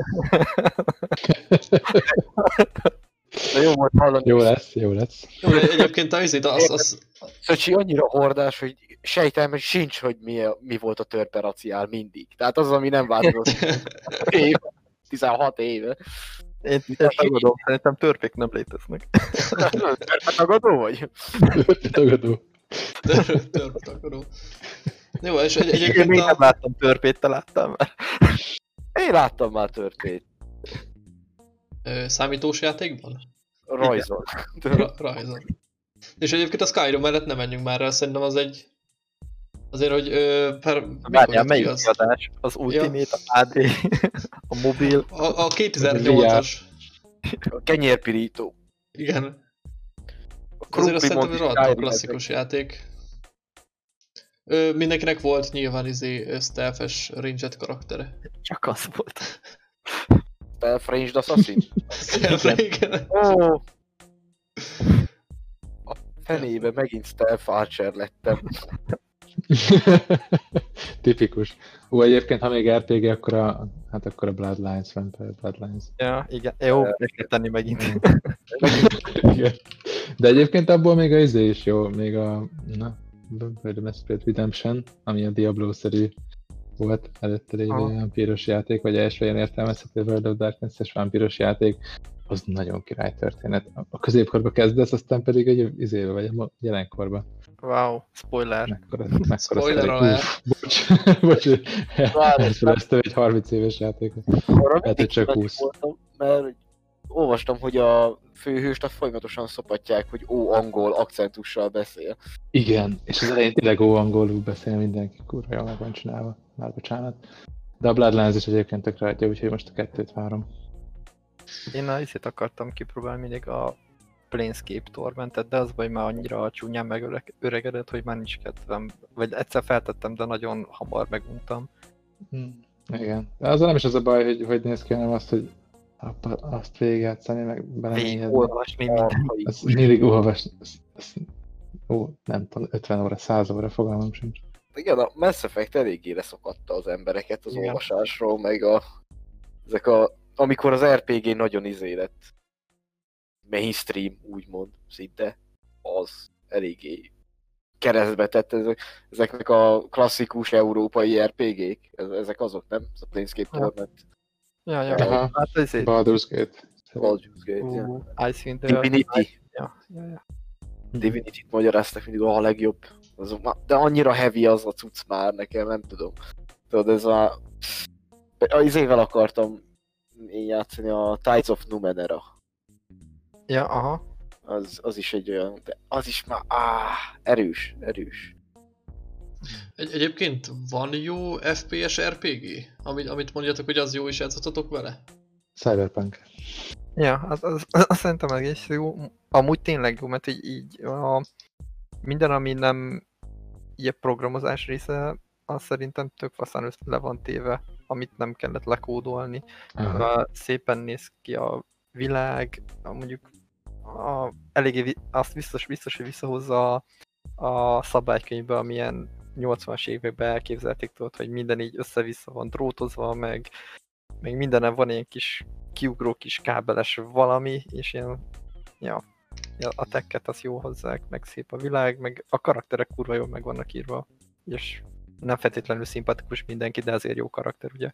De jó volt hallani. Jó lesz, jó lesz. Jó, de egyébként a izét, az, az, Szöcsi annyira hordás, hogy sejtelme sincs, hogy mi, mi volt a törpe raciál mindig. Tehát az, ami nem változott éve, tizenhat éve. Én, én tagadom, szerintem törpék nem léteznek. Törpe tagadó vagy? Tagadó. törp takaró. Jó, és egy, Én egyébként még nem a... láttam törpét, te láttál már? Én láttam már törpét. Ö, számítós játékban? Rajzol. Ra- rajzon. És egyébként a Skyrim mellett nem menjünk már el, szerintem az egy... Azért, hogy ö, per, mikor Várjál, jött ki melyik az? kiadás? Az Ultimate, a á dé, a mobil. A, a kétezer-nyolcas. A kenyérpirító. Igen. A Azért azt krumpli szerintem mond rohadt Skyrim klasszikus játék. Ö, mindenkinek volt nyilván izé stealth-es ranged karaktere. Csak az volt. Stealth Ranged Assassin. Igen. Ó! A fenébe megint Stealth Archer lettem. Tipikus. Ú, egyébként, ha még er pé gé, akkor a, hát akkor a Bloodlines, Vampire Bloodlines. Ja, igen. Jó, meg kell tenni megint. Igen. De egyébként abból még a izé is jó, még a na, The Masked Redemption, ami a Diablo-szerű volt előtte lévő Aha. vámpíros játék, vagy első ilyen értelmezhető World of Darkness-es vámpíros játék, az nagyon király történet. A középkorba kezdesz, aztán pedig egy izébe vagy a jelenkorba. Wow, spoiler. Mekkora, mekkora Spoiler sztori. alert. Uff, bocs, bocs, elfeleztem egy harminc éves játékot. Arra hogy mindig csak kíváncsi húsz. voltam, mert olvastam, hogy a főhőst a folyamatosan szopatják, hogy ó, angol akcentussal beszél. Igen, és az elején tényleg ó angolul beszél mindenki, kurva jól meg van csinálva, már bocsánat. De a Bloodlines is egyébként tökre adja, úgyhogy most a kettőt várom. Én a izét akartam kipróbálni mindig a Planescape Tormentet, de az baj már annyira csúnyán megöregedett, hogy már nincs kedvem. Vagy egyszer feltettem, de nagyon hamar meguntam. Hmm. Igen, de azzal nem is az a baj, hogy hogy néz ki, hanem azt, hogy azt végigjátszani, meg belemélyedni. Olvasni mindent. Az mindig olvasni. Az- az- Ó, nem tudom, ötven óra, száz óra, fogalmam sincs. Igen, a Mass Effect eléggé leszokadta az embereket az Igen. olvasásról, meg a... Ezek a... Amikor az er pé gé nagyon izé lett mainstream, úgymond, szinte, az eléggé keresztbe tett. Ezek, ezeknek a klasszikus európai er pé gék, ez- ezek azok, nem? Ez a Planescape Ja. Torment, Ja, ja, Aha. hát az izét. Baldur's Gate. Baldur's Gate, ja. Ú, Icewind Dale. Divinity. Ja, ja, ja. Divinity-t magyaráztak mindig a legjobb. Az, de annyira heavy az a cucc már nekem, nem tudom. Tudod, ez a... Az évvel akartam én játszani a Tides of Numenera. Ja, aha. Az, az is egy olyan, de az is már áh, erős, erős. Egy, egyébként van jó ef pé es er pé gé? Amit, amit mondjatok, hogy az jó, és játszottatok vele? Cyberpunk. Ja, az, az, az szerintem egész jó. Amúgy tényleg jó, mert így, így a, minden, ami nem ilyen programozás része, az szerintem tök faszán össze le van téve, amit nem kellett lekódolni. Aha. Uh, szépen néz ki a világ, a, mondjuk a, eléggé vi- azt biztos, biztos, hogy visszahozza a, a szabálykönyvbe, amilyen nyolcvanas években elképzelték, tudod, hogy minden így össze-vissza van drótozva, meg, meg mindenem van ilyen kis kiugró kis kábeles valami, és ilyen, ja, a tekket azt jó hozzák, meg szép a világ, meg a karakterek kurva jól meg vannak írva, és nem feltétlenül szimpatikus mindenki, de azért jó karakter, ugye?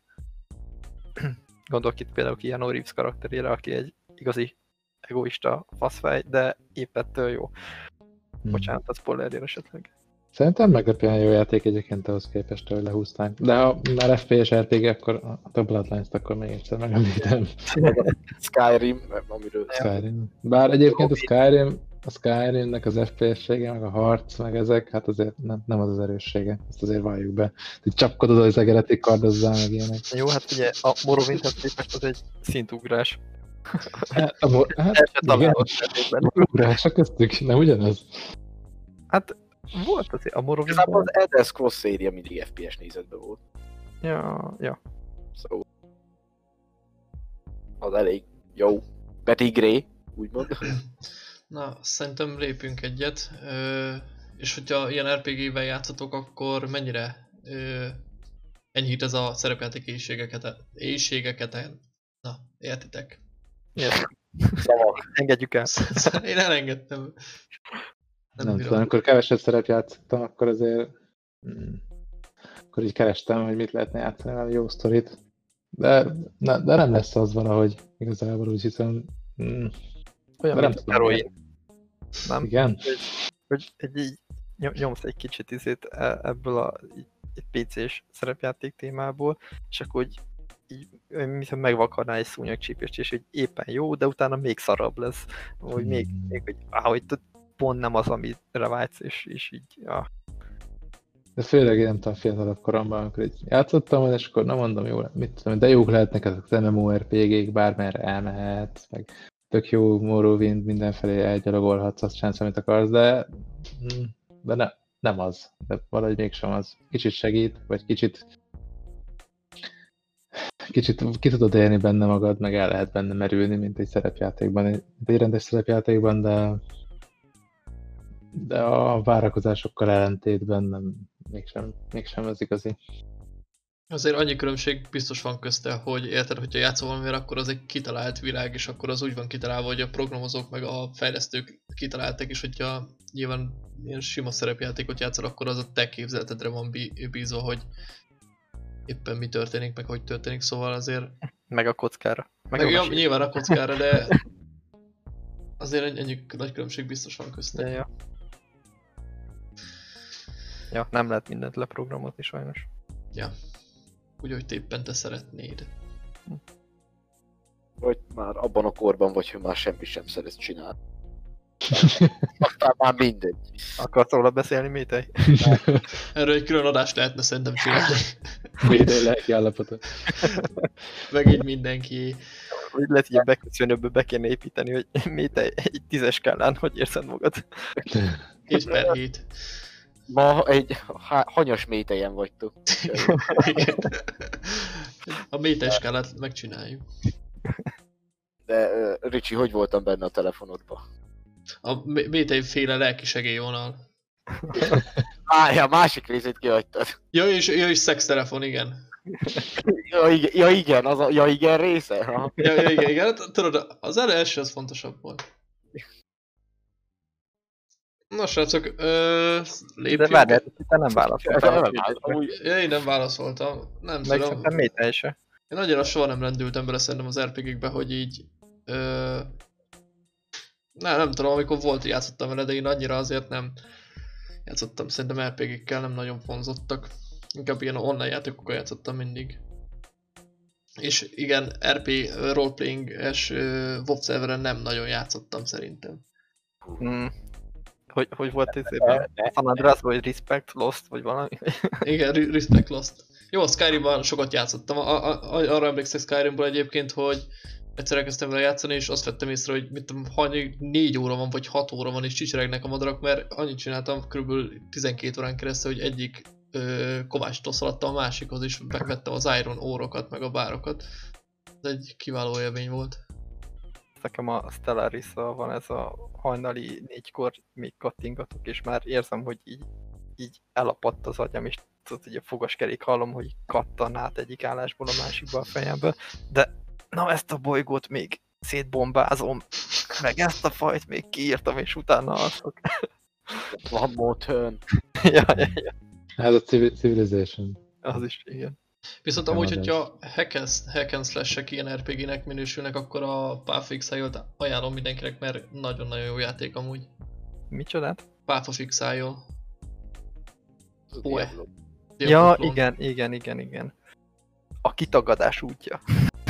Gondolok itt például Keanu Reeves karakterére, aki egy igazi egoista faszfej, de épp ettől jó. Hmm. Bocsánat, a spoilerért esetleg. Szerintem meglepően jó játék egyébként ahhoz képest, hogy lehúzták. De ha már ef pé es er pé gé, akkor a Bloodlines-t akkor még egyszer megemlítem. Skyrim, amiről... Skyrim. Bár egyébként a Skyrim, a Skyrimnek az ef pé es-sége, meg a harc, meg ezek, hát azért nem, nem az az erőssége. Ezt azért valljuk be. Hogy csapkodod az egeretig kardozzál, meg ilyenek. Jó, hát ugye a Morrowindhez képest az egy szintugrás. Hát, a, mo- hát El se igen, találod feltétlenül. ugrások köztük, nem ugyanaz? Hát volt azért a Igazából Morrowindben. az Elder Scrolls széria mindig ef pé es nézetben volt. Ja, ja. Szóval... Az elég jó. Betty Gray, úgymond. Na, szerintem lépünk egyet. Ö, és hogyha ilyen er pé gével játszotok, akkor mennyire ö, enyhít ez a szerepjáték éjségeket? éjségeket? Na, értitek? Yes. Szavak. Engedjük el. Én elengedtem. Nem, Nem bírom. tudom, amikor keveset szerep játszottam, akkor azért... Hmm, akkor így kerestem, hogy mit lehetne játszani vele, jó sztorit. De, ne, de nem lesz az valahogy, igazából úgy hiszem. Hmm, Olyan, de nem mint a tudom. heroin. Nem? Igen? Hogy egy, így nyom- nyomsz egy kicsit izét e- ebből a így, egy pé cés szerepjáték témából, és akkor úgy így, mintha megvakarnál egy szúnyogcsípést, és hogy éppen jó, de utána még szarabb lesz. Hogy még, Hmm. még hogy, á, hogy tud- pont nem az, amire vágysz, és, és így, ja. De főleg én nem tudom, fiatalabb koromban, amikor így játszottam, és akkor nem mondom, jó, mit tudom, de jók lehetnek ezek az MMORPG-k, bármerre elmehetsz, meg tök jó Morrowind, mindenfelé elgyalogolhatsz, azt csinálsz, amit akarsz, de, de ne, nem az. De valahogy mégsem az. Kicsit segít, vagy kicsit kicsit ki tudod élni benne magad, meg el lehet benne merülni, mint egy szerepjátékban, mint egy rendes szerepjátékban, de de a várakozásokkal ellentétben nem, mégsem, mégsem az igazi. Azért annyi különbség biztos van közte, hogy érted, hogyha játszol valamivel, akkor az egy kitalált világ, és akkor az úgy van kitalálva, hogy a programozók meg a fejlesztők kitalálták, és hogyha nyilván ilyen sima szerepjátékot játszol, akkor az a te képzeletedre van bízva, hogy éppen mi történik, meg hogy történik, szóval azért... Meg a kockára. Meg, meg a ja, nyilván a kockára, de azért egy ennyi nagy különbség biztos van közte. Ja, ja. Ja, nem lehet mindent leprogramozni sajnos. Ja. Úgy, hogy te éppen te szeretnéd. Vagy már abban a korban vagy, hogy már semmi sem szeretsz csinálni. Aztán már mindegy. Akarsz róla beszélni, Métej? Erről egy külön adást lehetne szerintem csinálni. Métej lelki állapota. Meg így mindenki. Úgy lehet, hogy a beköszönőből be kéne építeni, hogy Métej egy tízes skálán, hogy érzed magad? hét per hét. Ma egy ha hanyas métejen vagytok. A métej skálát megcsináljuk. De uh, Ricsi, hogy voltam benne a telefonodban? A métej féle lelki segélyvonal. Á, ja, másik részét kihagytad. Ja, és, ja, és szextelefon, igen. Ja, igen, ja, igen, az a ja, igen része. Ha. Ja, ja, igen, igen. Tudod, az első az fontosabb volt. Na srácok, ö, lépjünk. De várjál, te nem válaszoltál. Ja, én nem válaszoltam. Nem meg tudom. szerintem Métej se. Én annyira soha nem rendültem bele szerintem az er pé gé-kbe, hogy így... Ö, nem, nem tudom, amikor volt, játszottam vele, de én annyira azért nem játszottam. Szerintem er pé gé-kkel nem nagyon vonzottak. Inkább ilyen online játékokkal játszottam mindig. És igen, er pé roleplaying-es WoW szerveren nem nagyon játszottam szerintem. Mm. Hogy, hogy volt ez éppen? San Andreas vagy Respect Lost, vagy valami? Igen, Respect Lost. Jó, a Skyrimban sokat játszottam. A, a, arra emlékszek Skyrimból egyébként, hogy egyszer elkezdtem vele játszani, és azt vettem észre, hogy mit tudom, hany, négy óra van, vagy hat óra van, és csicseregnek a madarak, mert annyit csináltam kb. tizenkét órán keresztül, hogy egyik ö, kovácstól szaladtam a másikhoz, és megvettem az Iron órokat, meg a bárokat. Ez egy kiváló élmény volt. Nekem a Stellaris-szal van ez a hajnali négykor még kattingatok, és már érzem, hogy így, így elapadt az agyam, és tudod, hogy a fogaskerék hallom, hogy kattan át egyik állásból a másikba a fejembe. De na, ezt a bolygót még szétbombázom, meg ezt a fajt még kiírtam, és utána alszok. Van Mothön. ja, ja, ja. Ez a Civilization. Az is, igen. Viszont Nem amúgy, adás. hogyha hack and slash-ek ilyen er pé gé-nek minősülnek, akkor a Path of Exile-t ajánlom mindenkinek, mert nagyon-nagyon jó játék amúgy. Micsodát? Path of Exile. Oe. Ja, igen, igen, igen, igen. A kitagadás útja.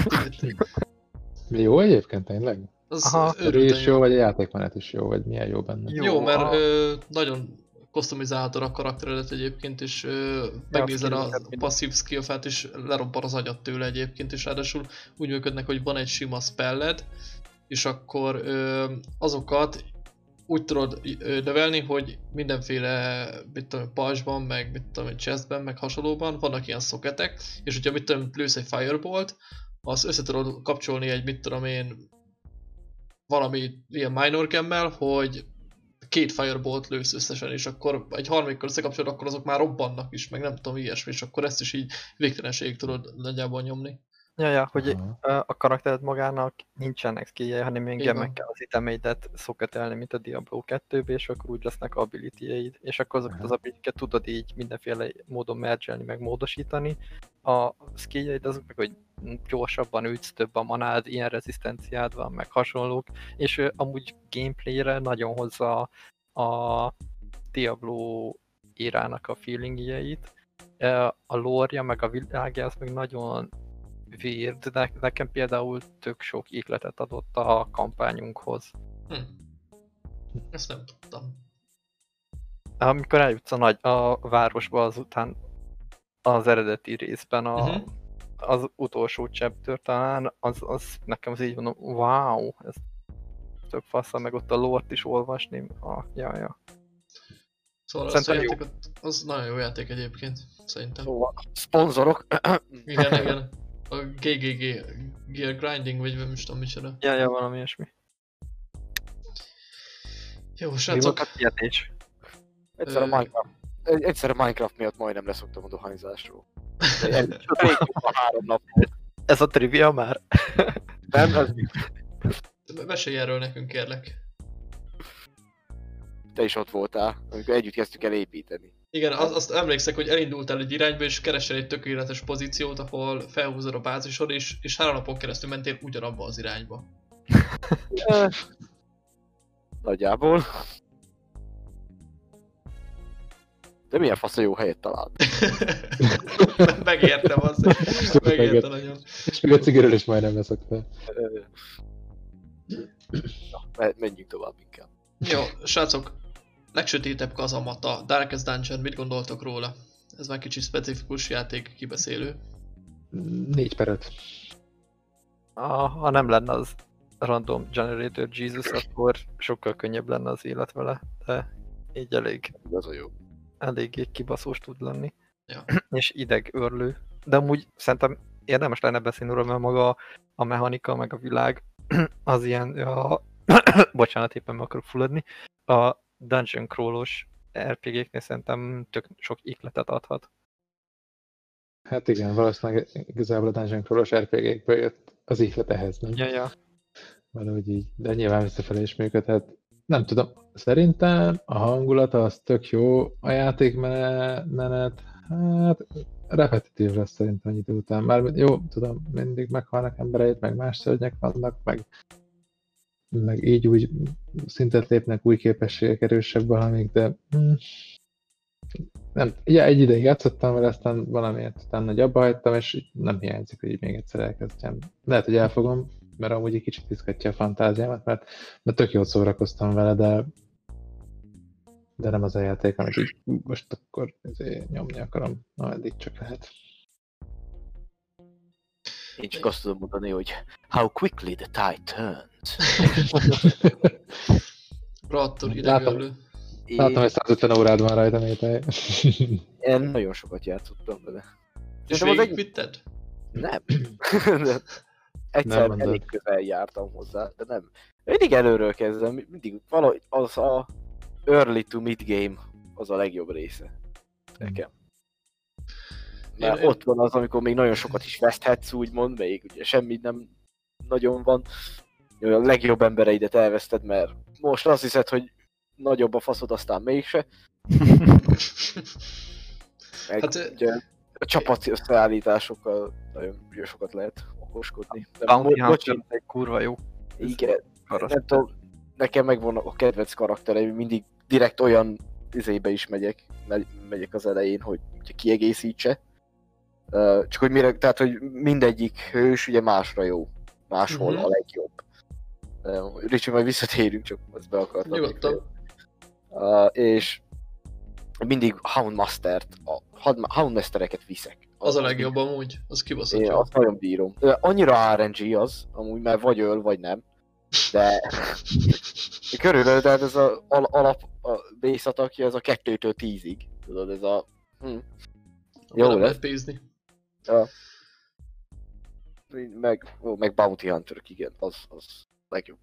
Jó egyébként tényleg? Az Aha. Ő is jó, vagy a játékmenet is jó, vagy milyen jó benne? Jó, Jó, jó mert a... ö, nagyon customizálhatod a karakteredet egyébként, és ö, megnézed a passzív skillfát, és lerobban az agyat tőle egyébként, és ráadásul úgy működnek, hogy van egy sima spelled, és akkor ö, azokat úgy tudod ö, növelni, hogy mindenféle, mit tudom, pajzsban, meg mit tudom, chestben, meg hasonlóban vannak ilyen szoketek, és hogyha mit tudom, lősz egy firebolt, azt össze tudod kapcsolni egy, mit tudom én, valami ilyen minor gemmel, hogy két firebolt lősz összesen, és akkor egy harmadikkor összekapcsolod, akkor azok már robbannak is, meg nem tudom, ilyesmi, és akkor ezt is így végtelenségig tudod nagyjából nyomni. Ja, ja, hogy Aha. a karaktered magának nincsenek skilljei, hanem ilyen Igen. gemmekkel az itemeidet szoketelni, mint a Diablo kettőben, és akkor úgy lesznek ability-eid, és akkor azokat Aha. az ability-ket tudod így mindenféle módon mergelni, meg módosítani. A skilljeid azok meg, hogy gyorsabban ütsz, több a manád, ilyen rezisztenciád van, meg hasonlók, és ő amúgy gameplayre nagyon hozza a Diablo érának a feelingjeit. A lore-ja, meg a világja, az meg nagyon weird, de nekem például tök sok ihletet adott a kampányunkhoz. Hm. Ezt nem tudtam. amikor eljutsz a, nagy, a városba, azután az eredeti részben a, Uh-huh. az utolsó chapter talán, az, az nekem az így mondom, wow, ez tök fasz, meg ott a lore-t is olvasni. Ah, ja, ja. Szóval azt a Szerintem jó. játékot, az nagyon jó játék egyébként, szerintem. Szóval, szponzorok. Igen, igen. A gé gé gé, Gear Grinding, vagy nem is tudom micsoda. Ja, ja, valami ilyesmi. Jó, Mi srácok. volt a kérdés? Egyszer a Ö. Minecraft, egyszer a Minecraft miatt majdnem leszoktam a dohányzásról. Rég a három nap. Ez a trivia már? Nem, ez, Mesélj erről nekünk, kérlek. te is ott voltál, amikor együtt kezdtük el építeni. Igen, az, azt emlékszek, hogy elindultál egy irányba, és keresel egy tökéletes pozíciót, ahol felhúzod a bázisod, és, és három napon keresztül mentél ugyanabba az irányba. Nagyjából. De milyen fasz a jó helyet talált. Megértem azt, megértem nagyon. És még a cigiről is majdnem leszoktál. Na, me- menjünk tovább inkább. Jó, srácok, legsötétebb kazamata, Darkest Dungeon, mit gondoltok róla? Ez már kicsit specifikus játék, kibeszélő. négy per öt. Ha, ha nem lenne az Random Generator Jesus, akkor sokkal könnyebb lenne az élet vele, de így elég, Ez a jó. eléggé kibaszós tud lenni. Ja. És idegőrlő. De amúgy szerintem érdemes lenne beszélni róla, mert maga a mechanika, meg a világ az ilyen, a... bocsánat, éppen meg akarok fulladni, a Dungeon Crawl-os er pé gé-knél szerintem tök sok ihletet adhat. Hát igen, valószínűleg igazából a Dungeon Crawl-os er pé gé-kből jött az ihlet ehhez, nem? Ja, ja. Valahogy így, de nyilván visszafelé is működhet. Nem tudom, szerintem a hangulata az tök jó, a játékmenet, hát repetitív lesz szerintem egy idő után. Már jó, tudom, mindig meghalnak embereit, meg más szörnyek vannak, meg, meg így úgy szintet lépnek, új képességek, erősebb valamik, de hm, nem, ja, egy ideig játszottam vele, aztán valamiért utána nagy abba hagytam, és így nem hiányzik, hogy így még egyszer elkezdjem. Lehet, hogy elfogom, mert amúgy egy kicsit izgatja a fantáziámat, mert, mert tök jól szórakoztam vele, de de nem az a játék, amit így most akkor nyomni akarom, ameddig csak lehet. Én csak azt tudom mondani, hogy how quickly the tide turns. Rattor, idegőrlő. Láttam, hogy száz ötven órád van rajta, Métej. Én nagyon sokat játszottam vele. És Szerintem az egy- végigvitted? Nem. Egyszer mondod. elég közel jártam hozzá, de nem. Mindig előről kezdem, mindig valahogy az a early to mid game az a legjobb része nekem. Mert Én- én- ott van az, amikor még nagyon sokat is veszthetsz, úgymond, még ugye semmi nem nagyon van. A legjobb embereidet elveszted, mert most azt hiszed, hogy nagyobb a faszod, aztán mégse. Meg Hát, ö- ugye, a csapat összeállításokkal nagyon jó sokat lehet okoskodni. De Bounty mo- bocsi, Hunter egy kurva jó. igen, Paraszt. nem tudom, nekem megvan a kedvenc karaktereim, mindig direkt olyan izébe is megyek, me- megyek az elején, hogy ugye kiegészítse. Uh, csak hogy mire, tehát hogy mindegyik hős ugye másra jó, máshol Mhm. a legjobb. Uh, Ricsi, majd visszatérünk, csak ezt be akartam. még Nyugodtan. fel. Uh, és mindig Houndmastert, a Hound- Houndmastereket viszek. Az a legjobb amúgy, az kibaszott Én jó. azt nagyon bírom. Ö, Annyira er en gé az, amúgy már vagy öl, vagy nem. De körülbelül, tehát ez az al alap a base attackja, ez a kettőtől tízig. Tudod, ez a... Hm. Jó Nem lesz. lehet pénzni. Meg, ó, meg Bounty Hunter, igen, az, az legjobb.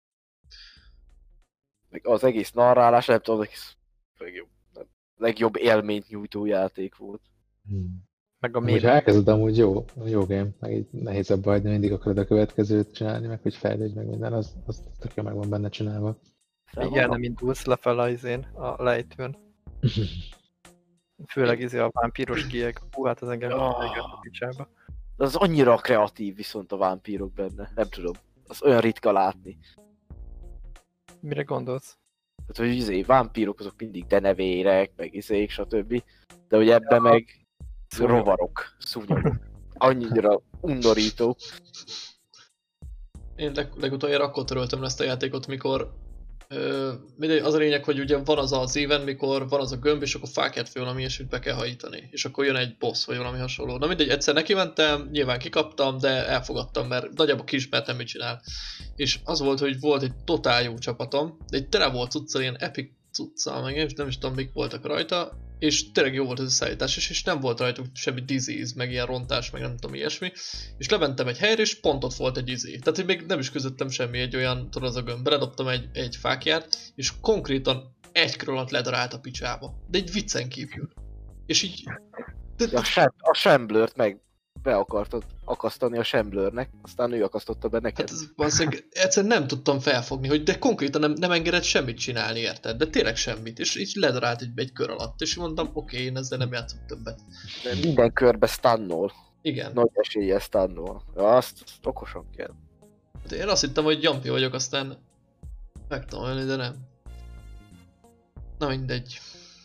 Meg az egész narrálás, nem tudom, az egész legjobb, nem, legjobb élményt nyújtó játék volt. Hmm. Meg a Amúgy, ha mély. elkezded, amúgy jó, jó game, meg így nehéz abba hagyni, mindig akarod a következőt csinálni, meg hogy fejlődj meg minden, az, az tök jó meg van benne csinálva. Igen, nem indulsz lefelé a izén, a lejtőn. Főleg izé a vámpíros kieg. Hú, hát az engem Ah. elégett a picsába. De az annyira kreatív viszont a vámpírok benne, nem tudom. Az olyan ritka látni. Mire gondolsz? Tehát, hogy izé, vámpírok azok mindig denevérek, meg izék, stb. De hogy ebben meg Szúnyogok. rovarok, szúnyogok. Annyira undorító. Én leg, legutoljára akkor töröltem le ezt a játékot, mikor Ö, mindegy, az a lényeg, hogy ugye van az az event, mikor van az a gömb, és akkor fákját föl, valami ilyesmit be kell hajítani. És akkor jön egy boss, vagy valami hasonló. Na mindegy, egyszer neki mentem, nyilván kikaptam, de elfogadtam, mert nagyjából kiismertem, mit csinál. És az volt, hogy volt egy totál jó csapatom, de egy tele volt cuccal, ilyen epic cuccal, meg nem is, nem is tudom, mik voltak rajta. És tényleg jó volt ez a szállítás, és, és nem volt rajtuk semmi disease, meg ilyen rontás, meg nem tudom ilyesmi. És lementem egy helyre, és pont ott volt egy izé. Tehát, hogy még nem is közöttem semmi, egy olyan, tudod, az a gömb. Beledobtam egy, egy fákját, és konkrétan egy kör alatt ledarált a picsába. De egy viccen kívül. És így... De... A, sem, a Shamblert meg be akartad akasztani a Shamblernek, aztán ő akasztotta be neked. Hát ez valószínűleg egyszerűen nem tudtam felfogni, hogy de konkrétan nem, nem engedett semmit csinálni, érted? De tényleg semmit, és így ledarált egy, egy kör alatt, és mondtam, oké, okay, én ezzel nem játszok többet. De minden körbe stunnol. Igen. Nagy eséllyel stunnol. Ja, azt, azt okosan kell. De én azt hittem, hogy Jumpy vagyok, aztán meg tudom ölni, de nem. Na mindegy.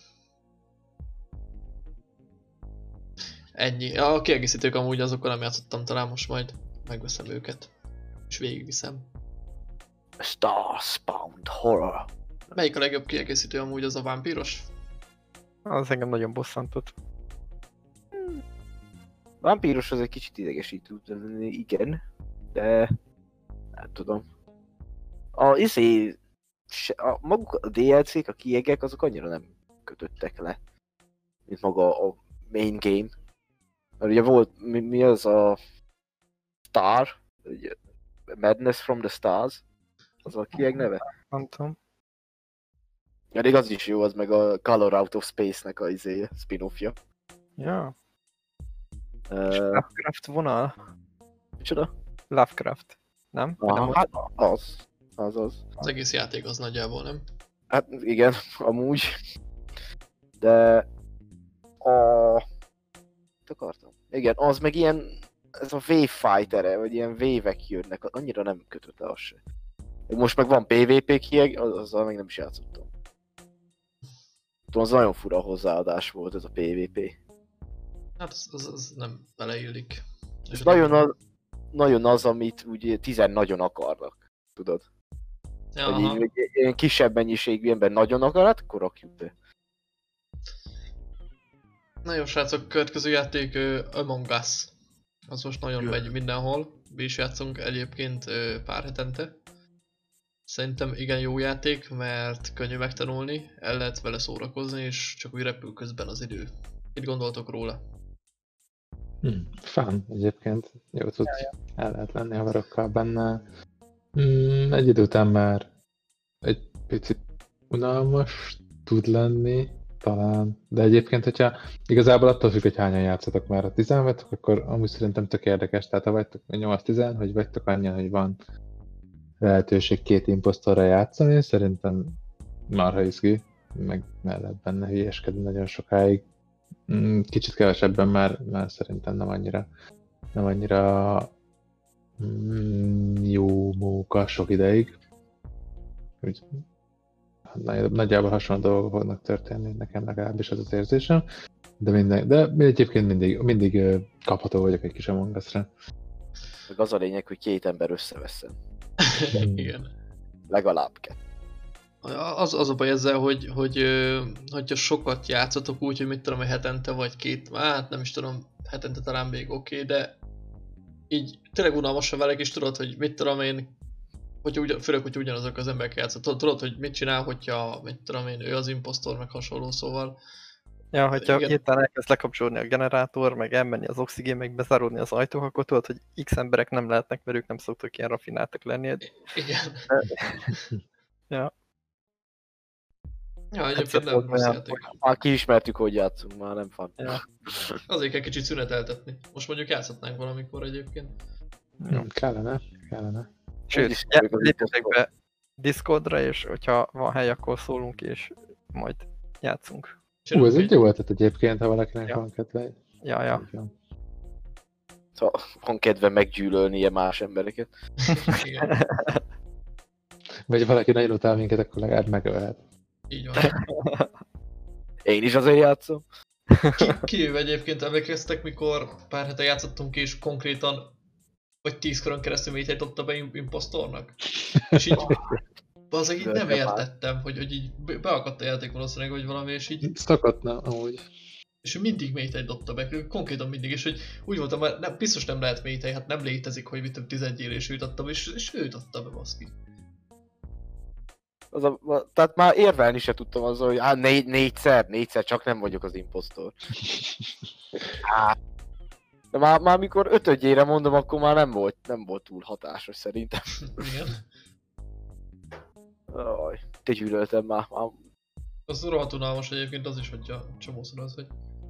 Ennyi. A kiegészítők amúgy azokkal nem játszottam, talán most majd megveszem őket. És végigviszem. Starspawn Horror. Melyik a legjobb kiegészítő amúgy, az a vámpíros? Az engem nagyon bosszantott. Vámpíros az egy kicsit idegesítő, igen, de nem tudom. A izé, a, maguk a dé el cék, a kiegek, azok annyira nem kötöttek le, mint maga a main game. Mert ugye volt, mi, mi az a Star, ugye, Madness from the Stars, az a kieg neve? Nem tudom. Pedig az is jó, az meg a Color Out of Space-nek a izé, spin-offja. Ja. Uh, Lovecraft vonal? micsoda? Lovecraft. Nem? Vagy nem Aha, volt? hát az. Az az. Az egész játék az nagyjából, nem? Hát igen, amúgy. De a... Mit akartam? Igen, az meg ilyen... Ez a Wave Fighter-e, vagy ilyen wave-ek jönnek, annyira nem kötött le az se. Most meg van pé vé pé kieg, az, azzal még nem is játszottam. Tudom, az nagyon fura hozzáadás volt ez a pé vé pé. Hát az, az, az nem beleillik. Ez nagyon az, nagyon az, amit ugye tizen nagyon akarnak, tudod? Ja, Hogy így, hogy ilyen kisebb mennyiségű ember nagyon akar, hát akkor rakjuk be. Na jó srácok, következő játék uh, Among Us. Az most nagyon Jö. megy mindenhol. Mi is játszunk egyébként uh, pár hetente. Szerintem igen jó játék, mert könnyű megtanulni, el lehet vele szórakozni, és csak úgy repül közben az idő. Mit gondoltok róla? Hmm, fun egyébként. Jó tud, el lehet lenni haverokkal benne. Hmm, egy idő után már egy picit unalmas tud lenni, talán. De egyébként, hogyha igazából attól függ, hogy hányan játszatok már, a tizen vagytok, akkor amúgy szerintem tök érdekes. Tehát ha vagytok nyolc-tíz, hogy vagytok annyian, hogy van lehetőség két imposztorra játszani, szerintem marha izgi, meg mellett benne hülyeskedni nagyon sokáig. Kicsit kevesebben már, már szerintem nem annyira, nem annyira mm, jó móka sok ideig. Úgy, nagyjából hasonló dolgok fognak történni, nekem legalábbis az az érzésem. De, minden, de egyébként mindig, mindig kapható vagyok egy kis Among Us-ra. Meg az a lényeg, hogy két ember összevesszen. Igen. Legalább kettő. Az, az a baj ezzel, hogy, hogy hogyha sokat játszotok úgy, hogy mit tudom, hogy hetente vagy két, hát nem is tudom, hetente talán még oké, okay, de így tényleg unalmasan velek is tudod, hogy mit tudom én, hogyha ugyan, főleg, hogy ugyanazok az emberek játszott, tudod, hogy mit csinál, hogyha, mit tudom én, ő az imposztor, meg hasonló, szóval. Ja, hogyha igen. hirtelen elkezd lekapcsolni a generátor, meg elmenni az oxigén, meg bezáródni az ajtók, akkor tudod, hogy X emberek nem lehetnek, mert ők nem szoktak ilyen rafináltak lenni. Igen. Ja. Ja, egyébként nem rossz játék. Már kiismertük, hogy játszunk, már nem fan. Ja. Azért kell kicsit szüneteltetni. Most mondjuk játszhatnánk valamikor egyébként. Ja. Kellene, kellene. Sőt, lépjetek be Discordra, és hogyha van hely, akkor szólunk, és majd játszunk. Ú, ez egy jó ötlet egyébként, ha valakinek ja. van kedve. Ja, ja. Szóval van kedve meggyűlölnie más embereket. Igen. Vagy valaki nagyon utál minket, akkor legalább megölhet. Így van. Én is azért játszom. Ki, kivéve egyébként emlékeztek, mikor pár hete játszottunk és konkrétan vagy tíz körön keresztül mélyt dobta be imposztornak? És így Az így nem Völgye már. értettem, hogy, hogy így be- beakadt a játék valószínűleg, vagy valami, és így... Szakadna amúgy. És ő mindig mélytej dobta be, konkrétan mindig, és hogy úgy voltam, hogy nem, biztos nem lehet mélytej, hát nem létezik, hogy mit több tizegy élés őt adta be, és, és őt adta be, baszki. Az a, a, tehát már érvelni se tudtam azzal, hogy á, négy, négyszer, négyszer csak nem vagyok az imposztor. Á. De már, már mikor ötödjére mondom, akkor már nem volt, nem volt túl hatásos szerintem. Igen. Aj, te gyűlöltem már. már. Az rohadt unalmas egyébként, az is, hogyha csomószor az, hogy...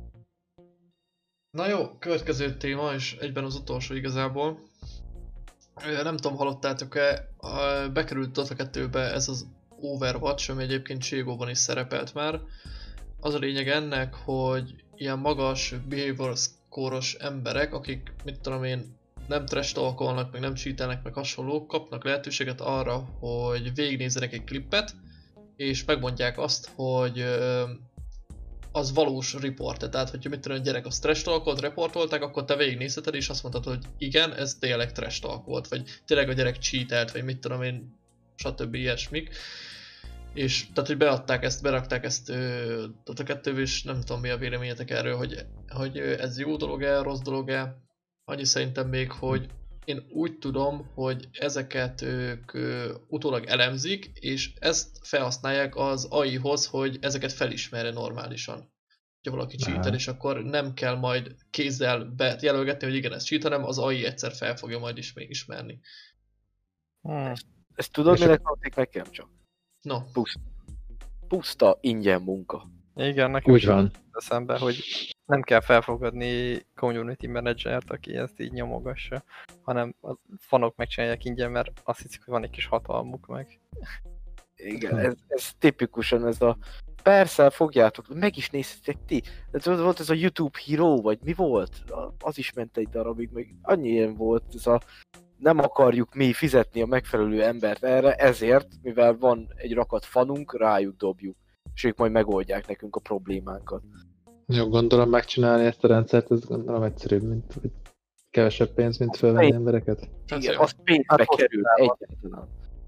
Na jó, következő téma, és egyben az utolsó igazából. Ö, Nem tudom, hallottátok-e, a- bekerült Dota kettőbe ez az Overwatch, ami egyébként Cségóban is szerepelt már. Az a lényeg ennek, hogy ilyen magas behavior score-os emberek, akik, mit tudom én, nem trash talkolnak, meg nem cheatelnek, meg hasonlók, kapnak lehetőséget arra, hogy végignézzenek egy klippet, és megmondják azt, hogy ö, az valós report, tehát hogyha mit tudom, a gyerek az trash talkolt, reportolták, akkor te végignézheted és azt mondtad, hogy igen, ez tényleg trash talk volt, vagy tényleg a gyerek cheatelt, vagy mit tudom én, stb. Ilyesmik. És tehát, hogy beadták ezt, berakták ezt ö, Dota kettőbe, és nem tudom mi a véleményetek erről, hogy, hogy ö, ez jó dolog-e, rossz dolog-e. Annyi szerintem még, hogy én úgy tudom, hogy ezeket ők ö, utólag elemzik, és ezt felhasználják az á i-hoz, hogy ezeket felismerje normálisan. Ha valaki cheater, és akkor nem kell majd kézzel bejelölgetni, hogy igen, ez cheat, hanem az á i egyszer fel fogja majd ismer- ismerni. Hmm. Ezt tudod, És mire kapték nekem csak? No, Puszta. Puszta ingyen munka. Igen, nekem Úgy is van. jutott eszembe, hogy nem kell felfogadni community managert, aki ezt így nyomogassa, hanem a fanok megcsinálják ingyen, mert azt hiszik, hogy van egy kis hatalmuk meg. Igen, ez, ez tipikusan ez a... Persze, fogjátok, meg is néztétek ti. Ez volt ez a YouTube Hero, vagy mi volt? Az is ment egy darabig, meg annyi ilyen volt, ez a... Nem akarjuk mi fizetni a megfelelő embert erre, ezért, mivel van egy rakat fanunk, rájuk dobjuk. És ők majd megoldják nekünk a problémánkat. Jó, gondolom megcsinálni ezt a rendszert, ez gondolom egyszerűbb, mint hogy kevesebb pénz, mint fölvenni embereket. hát Igen, jó. az pénzbe Hát kerül hozzá- egyáltalán.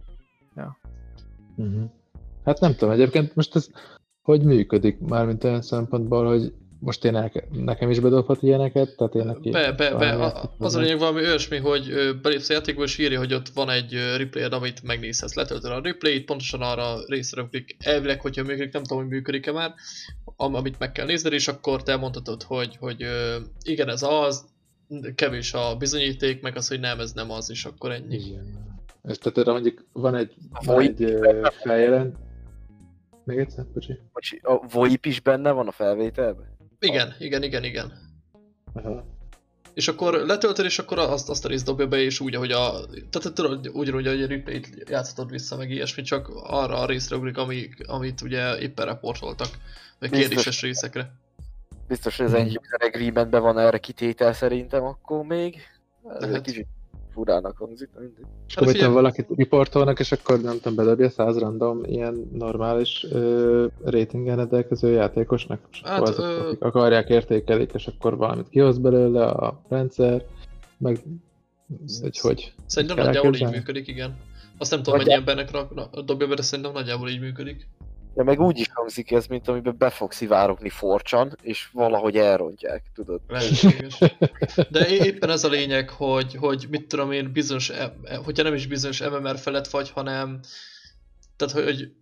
Uh-huh. Hát nem tudom, egyébként most ez hogy működik, mármint olyan szempontból, hogy most én elke, nekem is bedobhat ilyeneket, tehát én neki... Be, be, be, valami a, az a lényeg valami olyasmi, hogy ö, belépsz a játékba és írja, hogy ott van egy ö, replayed, amit megnézhetsz. Letöltöd a replayt, pontosan arra a részre klik. Elvileg, hogyha működik, nem tudom, hogy működik-e már, am, amit meg kell nézned, és akkor te mondhatod, hogy, hogy ö, igen, ez az, kevés a bizonyíték, meg az, hogy nem, ez nem az, és akkor ennyi. Igen. Ez tehát erre mondjuk van egy, A van VoIP egy ö, feljelent... Még egyszer, bocsi? Bocsi, a VoIP is benne van a felvételben? Igen, igen, igen, igen. Aha. És akkor letöltöd, és akkor azt, azt a részt dobja be, és úgy, ahogy a... Tehát tudod, ugyanúgy, hogy a replayt játszhatod vissza, meg ilyesmi, csak arra a részre ugrik, ami, amit ugye éppen reportoltak, vagy Biztos. kérdéses részekre. Biztos, hogy ez egy user agreementben van erre kitétel szerintem akkor még. Ez Lehet. egy kicsit furának hangzik, mindegy. És Hát akkor figyelj- mit valakit riportolnak, és akkor nem tudom, bedobja száz random ilyen normális ö, ratingen rendelkező játékosnak, és Hát, akkor azok, ö- akik akarják, értékelik, és akkor valamit kihoz belőle a rendszer, meg hogy hogy. Szerintem kell nagyjából így elképzelni? működik, igen. Azt nem tudom, Vagy- mennyi embernek rak, na, dobja be, de szerintem nagyjából így működik. De meg úgy is hangzik ez, mint amiben be fog szivárogni forcsan, és valahogy elrontják, tudod? Lehetséges. De é- éppen ez a lényeg, hogy, hogy mit tudom én, bizonyos, e- e- hogyha nem is bizonyos em em er felett vagy, hanem tehát, hogy, hogy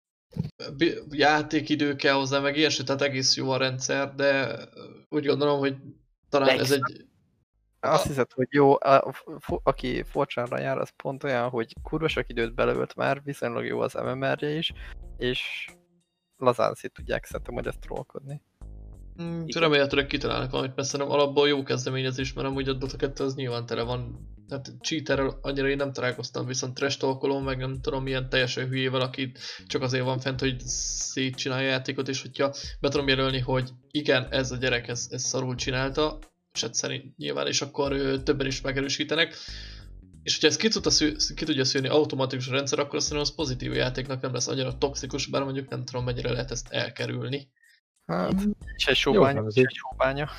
bi- játékidő kell hozzá, meg ilyesmi, tehát egész jó a rendszer, de úgy gondolom, hogy talán ez egy... Azt hiszed, hogy jó, a, fo- aki Fortune-ra jár, az pont olyan, hogy kurva sok időt belölt már, viszonylag jó az em em er-je is, és lazán szét tudják szerintem majd ezt trollkodni. Mm, remélhetőleg kitalálnak valamit, mert szerintem alapból jó kezdeményezés, mert amúgy a Dota kettő az nyilván tele van. Tehát cheaterrel annyira én nem találkoztam, viszont trash talkolom, meg nem tudom milyen teljesen hülyével, aki csak azért van fent, hogy szétcsinálja a játékot, és hogyha be tudom jelölni, hogy igen, ez a gyerek ez, ez szarul csinálta, és hát szerint nyilván, és akkor ö, többen is megerősítenek. És hogyha ezt ki, tudta szű, ki tudja szűrni automatikus a rendszer, akkor azt szerintem az pozitív játéknak nem lesz annyira toxikus, bár mondjuk nem tudom mennyire lehet ezt elkerülni. Hát, és egy Jó sóbánya, és hangzik. egy sóbánya.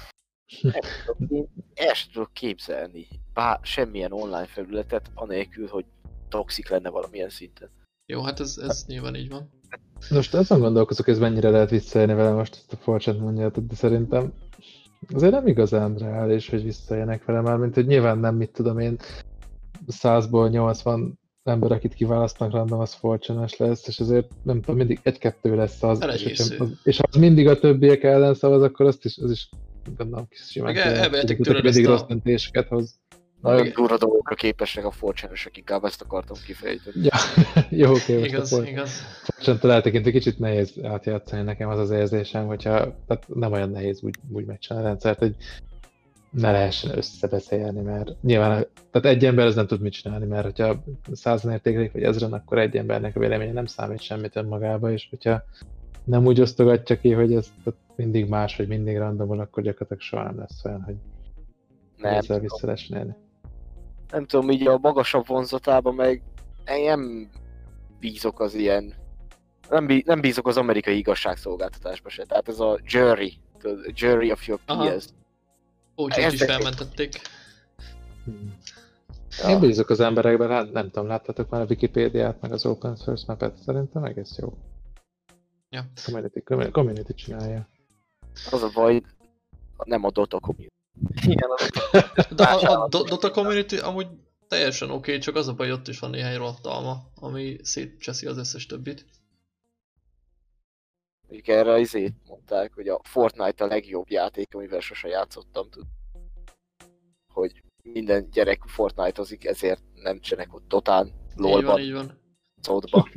Én el sem tudok képzelni bár semmilyen online felületet, anélkül, hogy toxik lenne valamilyen szinten. Jó, hát ez, ez nyilván így van. Most azon gondolkozok, hogy ez mennyire lehet visszaélni vele, most ezt a forcsát mondjátok, de szerintem azért nem igazán reális, hogy visszaélnek vele már, mint hogy nyilván nem, mit tudom én, százból nyolcvan ember, akit kiválasztanak random, az forcsanes lesz, és azért nem tudom, mindig egy-kettő lesz az, és, hogyha, az, és ha az mindig a többiek ellen szavaz, akkor azt is, az is gondolom kis simán Meg elvehetik tőled mindig ezt rossz a... döntéseket hoz. Nagyon Igen. durva dolgokra képesek a forcsanesek, inkább ezt akartam kifejteni. Ja, jó, oké, most Igaz, a igaz. forcsantól eltekintve kicsit nehéz átjátszani, nekem az az érzésem, hogyha, tehát nem olyan nehéz úgy, úgy megcsinálni a rendszert, hogy ne lehessen összebeszélni, mert nyilván, tehát egy ember az nem tud mit csinálni, mert hogyha százan értékelik, vagy ezren, akkor egy embernek a véleménye nem számít semmit önmagába, és hogyha nem úgy osztogatja ki, hogy ez mindig más, vagy mindig randomon, akkor gyakorlatilag soha nem lesz olyan, hogy Nem, ezzel vissza lehessen élni. nem tudom, így a magasabb vonzatában meg nem bízok az ilyen... Nem, bí, nem bízok az amerikai igazságszolgáltatásba se. Tehát ez a jury, a jury of your Aha. peers. Úgy, hogy is Ezek- felmentették. Hmm. Ja. Én bízok az emberekben, lát, nem tudom, láttatok már a Wikipédiát, meg az Open Source Map-et, szerintem egész jó. Ja. Community, community, community csinálja. Az a baj, nem a Dota community. Igen, az De a, a Do- Dota Community amúgy teljesen oké, okay, csak az a baj, ott is van néhány rohadt alma, ami szétcseszi az összes többit. Mondjuk erre az izét mondták, hogy a Fortnite a legjobb játék, amivel sose játszottam, tud. Hogy minden gyerek Fortnite-ozik, ezért nem csenek ott Dotán, Így van, lolban, így van. codba.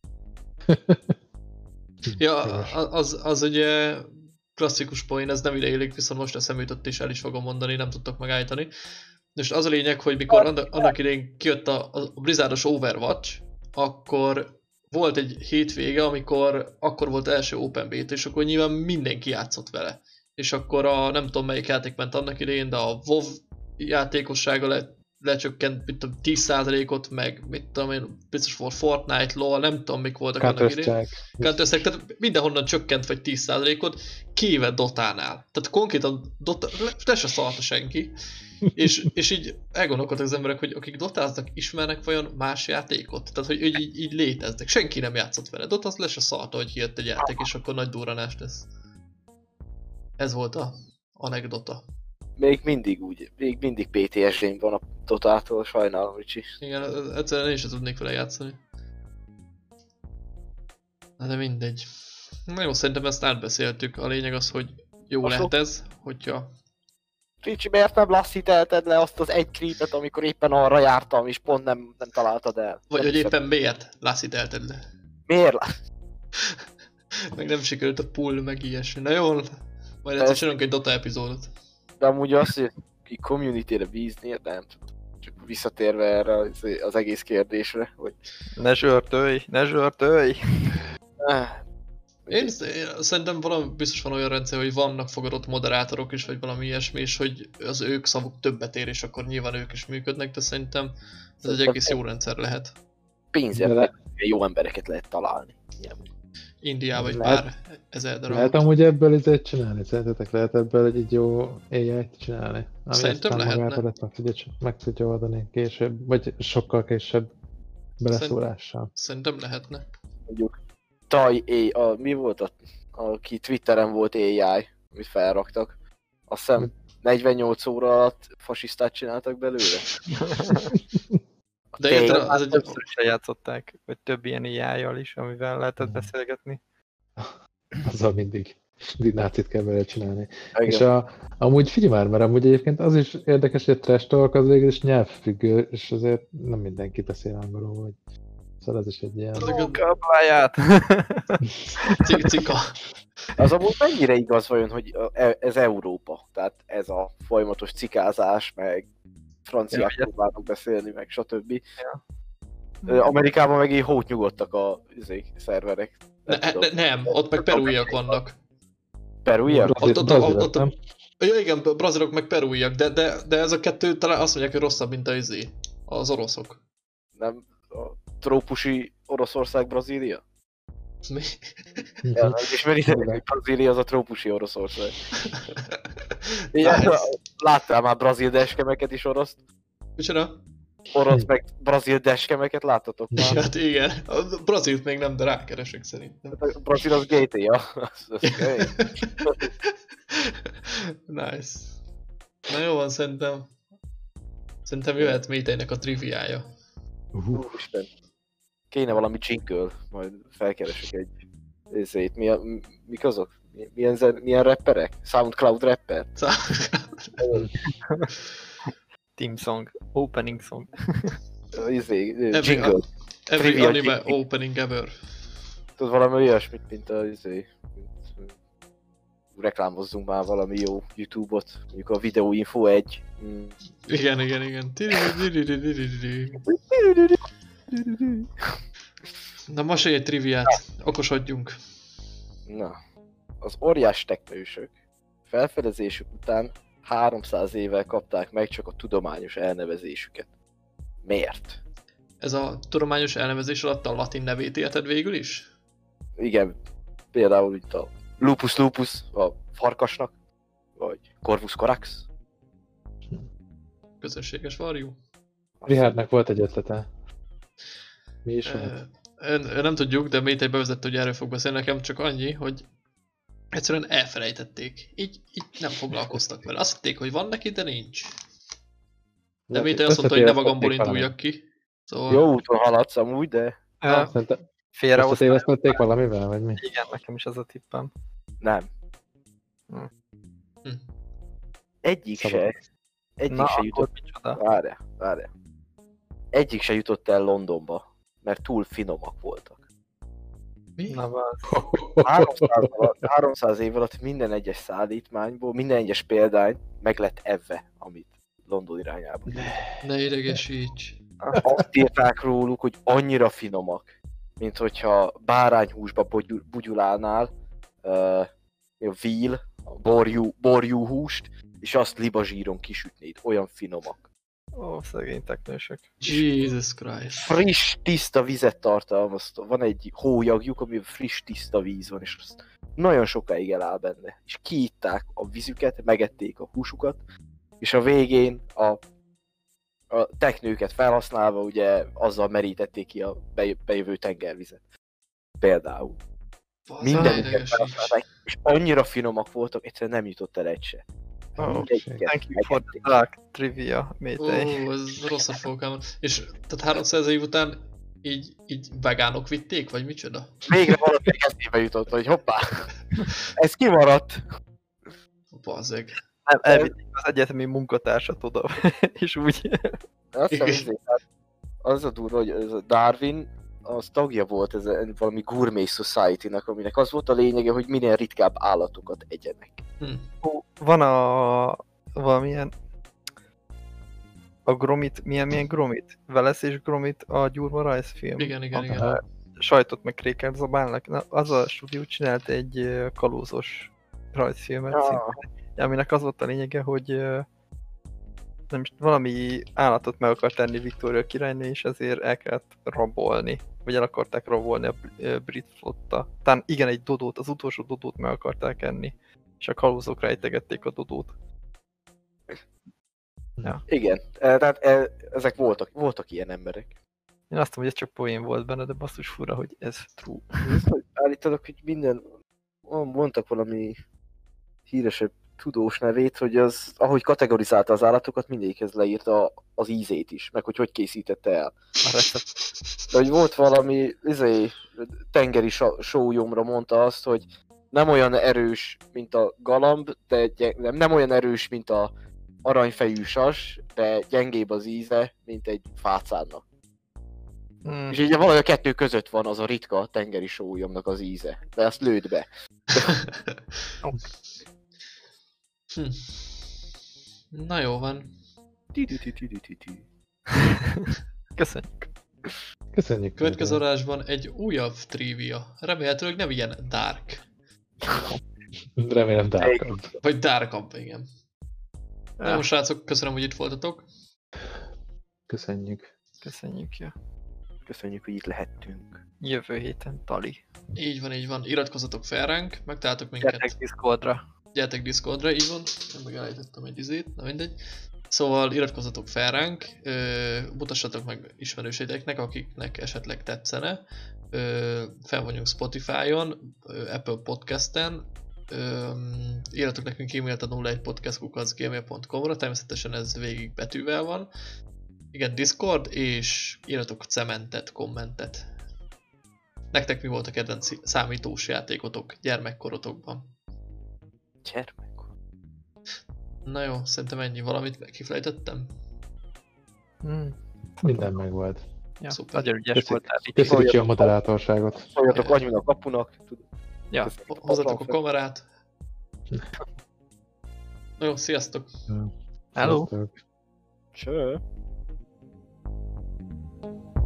Ja, a- az, az ugye klasszikus poén, ez nem ide illik, viszont most eszembe jutott és el is fogom mondani, nem tudtok megállítani. És az a lényeg, hogy mikor annak, annak idején kijött a, a Blizzardos Overwatch, akkor volt egy hétvége, amikor akkor volt első Open Beta, és akkor nyilván mindenki játszott vele. És akkor a nem tudom melyik játék ment annak idején, de a WoW játékossága le, lecsökkent mit tudom, tíz százalékot, meg mit tudom én, biztos volt Fortnite, LoL, nem tudom mik voltak annak idején. Counter-Strike. Counter-Strike, tehát mindenhonnan csökkent vagy tíz százalékot, kivéve Dotánál. Tehát konkrétan Dota, le, le se szalta senki. És, és így elgondolkodtak az emberek, hogy akik dotáznak, ismernek vajon más játékot? Tehát, hogy így, így léteznek. Senki nem játszott vele. Dota az le se szalta, hogy kijött egy játék, és akkor nagy durranás lesz. Ez volt a anekdota. Még mindig úgy, még mindig pé té es game van a Dotától, sajnálom, Ricsi. Igen, egyszerűen én sem tudnék vele játszani. Na de mindegy. Na jó, szerintem ezt átbeszéltük. A lényeg az, hogy jó Most lehet ez, hogyha... Ricsi, miért nem lasszítelted le azt az egy creepet, amikor éppen arra jártam, és pont nem, nem találtad el? Vagy Nem hogy hiszem. éppen miért lászítelted le. Miért lá... Meg nem sikerült a pull, meg ilyesmi. Na jó, majd egyszer csinálunk egy Dota epizódot. De amúgy azt, hogy ki community-re bízni, nem tudom. Csak visszatérve erre az, az egész kérdésre, hogy... Ne zsörtölj, ne zsörtölj! Eh, Én, én szerintem valami biztos van olyan rendszer, hogy vannak fogadott moderátorok is, vagy valami ilyesmi, és hogy az ők szavuk többet ér, és akkor nyilván ők is működnek, de szerintem ez egy egész jó rendszer lehet. pénzért De le- meg jó embereket lehet találni. Ilyen. Indiában egy Lehet- pár ezer Lehet darabot. amúgy ebből izét csinálni? Szerintetek lehet ebből egy jó á í-t csinálni? Ami Szerintem aztán lehetne. magát ezt meg tudja, meg tudja oldani később, vagy sokkal később beleszólással. Szerintem lehetne. Mondjuk Taj A, a, mi volt a, aki Twitteren volt á i, amit felraktak. Azt hiszem negyvennyolc óra alatt fasisztát csináltak belőle. De Tényleg? érted, az egy... Többször is lejátszották, vagy több ilyen á í-jal is, amivel lehetett beszélgetni. Azzal mindig dinácit kell vele csinálni. Igen. És a, amúgy figyelj már, mert amúgy egyébként az is érdekes, hogy a trash talk az végül is nyelvfüggő, és azért nem mindenki beszél angolul, vagy... Szóval ez is egy ilyen... Ezek a Kabláját! cik- cika. Az amúgy mennyire igaz vajon, hogy a- e- ez Európa? Tehát ez a folyamatos cikázás, meg franciák Ja, próbálnak beszélni, meg stb. Ja. Ö, Amerikában meg így hót nyugodtak a izék, szerverek. Ne, ne, nem, ott meg perúiak vannak. Peruiak? Brazil- ott- ott- brazilok, ott- nem? Ja igen, brazilok meg perúiak, de, de, de ez a kettő talán azt mondják, hogy rosszabb, mint a izé. Az oroszok. Nem a trópusi Oroszország, Brazília? Mi? Ja, Mhm. nem ismeritek, hogy Brazília az a trópusi Oroszország. Igen, Nice. láttál már brazil deskemeket is oroszt? Micsoda? orosz meg brazil deskemeket láttatok már? Hát igen, a Brazilt még nem, de rákeresek szerintem. A brazil az gé té á. Az, az Nice. Na jó van, szerintem. Szerintem jöhet Métejnek a triviája. Úristen. Kéne valami jingle, majd felkeresek egy ezért. Mi a, mik azok? Milyen, zen, milyen rapperek? Soundcloud rapper? Team song, opening song. Izé, Every, jingle. every Trivia anime jingle. opening ever. Tudod valami olyasmit, mint a izé, mint, reklámozzunk már valami jó YouTube-ot, mondjuk a videóinfo egy. Mm. Igen, igen, igen. Na most egy triviát, okosodjunk. Na, az óriás teknősök felfedezésük után háromszáz évvel kapták meg csak a tudományos elnevezésüket. Miért? Ez a tudományos elnevezés alatt a latin nevét érted végül is? Igen, például itt a lupus lupus a farkasnak, vagy corvus corax. Közönséges varjú. Richardnak volt egy ötlete. Mi is volt? Ön, ön nem tudjuk, de Métej bevezette, hogy erről fog beszélni, nekem csak annyi, hogy egyszerűen elfelejtették. Így, így nem foglalkoztak vele. Azt hitték, hogy van neki, de nincs. De Métej azt mondta, hogy ne magamból induljak ki. Szóval... Jó úton haladsz amúgy, de Ah. Félrehoztam. Összetévesztették valamivel, vagy mi? Igen, nekem is az a tippem. nem. Hm. Hm. Egyik Szabad. se, egyik Na, se akkor jutott, micsoda? várjál, várjál. Egyik se jutott el Londonba, mert túl finomak voltak. Mi? Na, várj. háromszáz, alatt, háromszáz év alatt minden egyes szállítmányból, minden egyes példány meg lett evve, amit London irányába. Ne idegesíts. Azt írták róluk, hogy annyira finomak, mint hogyha bárányhúsba bugyul, bugyulálnál uh, a veal, a borjú, borjú húst, és azt libazsíron kisütnéd. Olyan finomak. Ó, szegény teknősök. Jesus Christ. Friss, tiszta vizet tartalmazta. Van egy hólyagjuk, amiben friss, tiszta víz van, és azt nagyon sokáig eláll benne. És kiitták a vízüket, megették a húsukat, és a végén a, a teknőket felhasználva ugye azzal merítették ki a bej- bejövő tengervizet. Például. Basz, Minden ne ügyet idegesíts. felhasználták, és annyira finomak voltak, egyszerűen nem jutott el egy se. Oh, Mindegyiket thank you for megették. the dark trivia, Métej. Ó, ez rosszat fogok elmondani. És tehát háromszáz év után így, így vegánok vitték, vagy micsoda? Végre valaki eszébe jutott, hogy hoppá, ez kimaradt. Bazzeg. Nem, elvitték az egyetemi munkatársat oda, és úgy... Azt hiszem, Igen. izé, hát az a durva, hogy ez a Darwin, az tagja volt ez a, valami gourmet society-nak, aminek az volt a lényege, hogy minél ritkább állatokat egyenek. Hm. Ó, van a... valamilyen... A Gromit, milyen, milyen Gromit? Velesz és Gromit a Gyurma rajzfilm. Igen, igen, igen. A sajtot meg krékert zabálnak. Na, az a stúdió csinált egy ö, kalózos rajzfilmet, Ah. szintén, aminek az volt a lényege, hogy ö, nem is, valami állatot meg akart tenni Victoria királynő, és ezért el kellett rabolni. Vagy el akarták rabolni a ö, brit flotta. Talán igen, egy dodót, az utolsó dodót meg akarták enni. És a kalózok rejtegették a dodót. Igen, e, tehát e, ezek voltak, voltak ilyen emberek. Én azt mondom, hogy ez csak poén volt benne, de basszus fura, hogy ez true. Állítanak, hogy minden, mondtak valami híresebb tudós nevét, hogy az, ahogy kategorizálta az állatokat, mindegyikhez leírta az ízét is, meg hogy hogy készítette el. A recept. De hogy volt valami, izé, tengeri sa- sólyomra mondta azt, hogy nem olyan erős, mint a galamb, de gyeng- nem, nem olyan erős, mint a aranyfejű sas, de gyengébb az íze, mint egy fácánnak. Hmm. És így valahogy a kettő között van az a ritka tengeri sólyomnak az íze, de azt lőd be. Hm. Na jó van. Köszönjük. Köszönjük. Következő adásban egy újabb trivia. Remélhetőleg nem ilyen dark. Remélem darkabb. Vagy darkabb, igen. Na Ah. jó, srácok, köszönöm, hogy itt voltatok. Köszönjük. Köszönjük, ja. Köszönjük, hogy itt lehettünk. Jövő héten Tali. Így van, így van. Iratkozzatok fel ránk, megtaláltok minket. Gyertek Discordra. gyertek Discordra, így van, én meg elejtettem egy izét, na mindegy. Szóval iratkozzatok fel ránk, ö, mutassatok meg ismerőseiteknek, akiknek esetleg tetszene. Ö, fel vagyunk Spotify-on, ö, Apple Podcast-en, ö, írjatok nekünk e-mailt a nulla egy podcast kukac gmail pont com-ra, természetesen ez végig betűvel van. Igen, Discord, és írjatok cementet, kommentet. Nektek mi volt a kedvenc számítós játékotok gyermekkorotokban? Gyermekkor. Na jó, szerintem ennyi. Valamit kifejtettem? Hmm. Minden megvolt. Ja, Szuper. nagyon ügyes Köszi, voltál. köszi Ricsi a moderátorságot. Szóljatok anyun a kapunak. tud- Ja, Köszönjük. Hozzatok a kamerát. Na jó, sziasztok! hello! Sziasztok. Cső.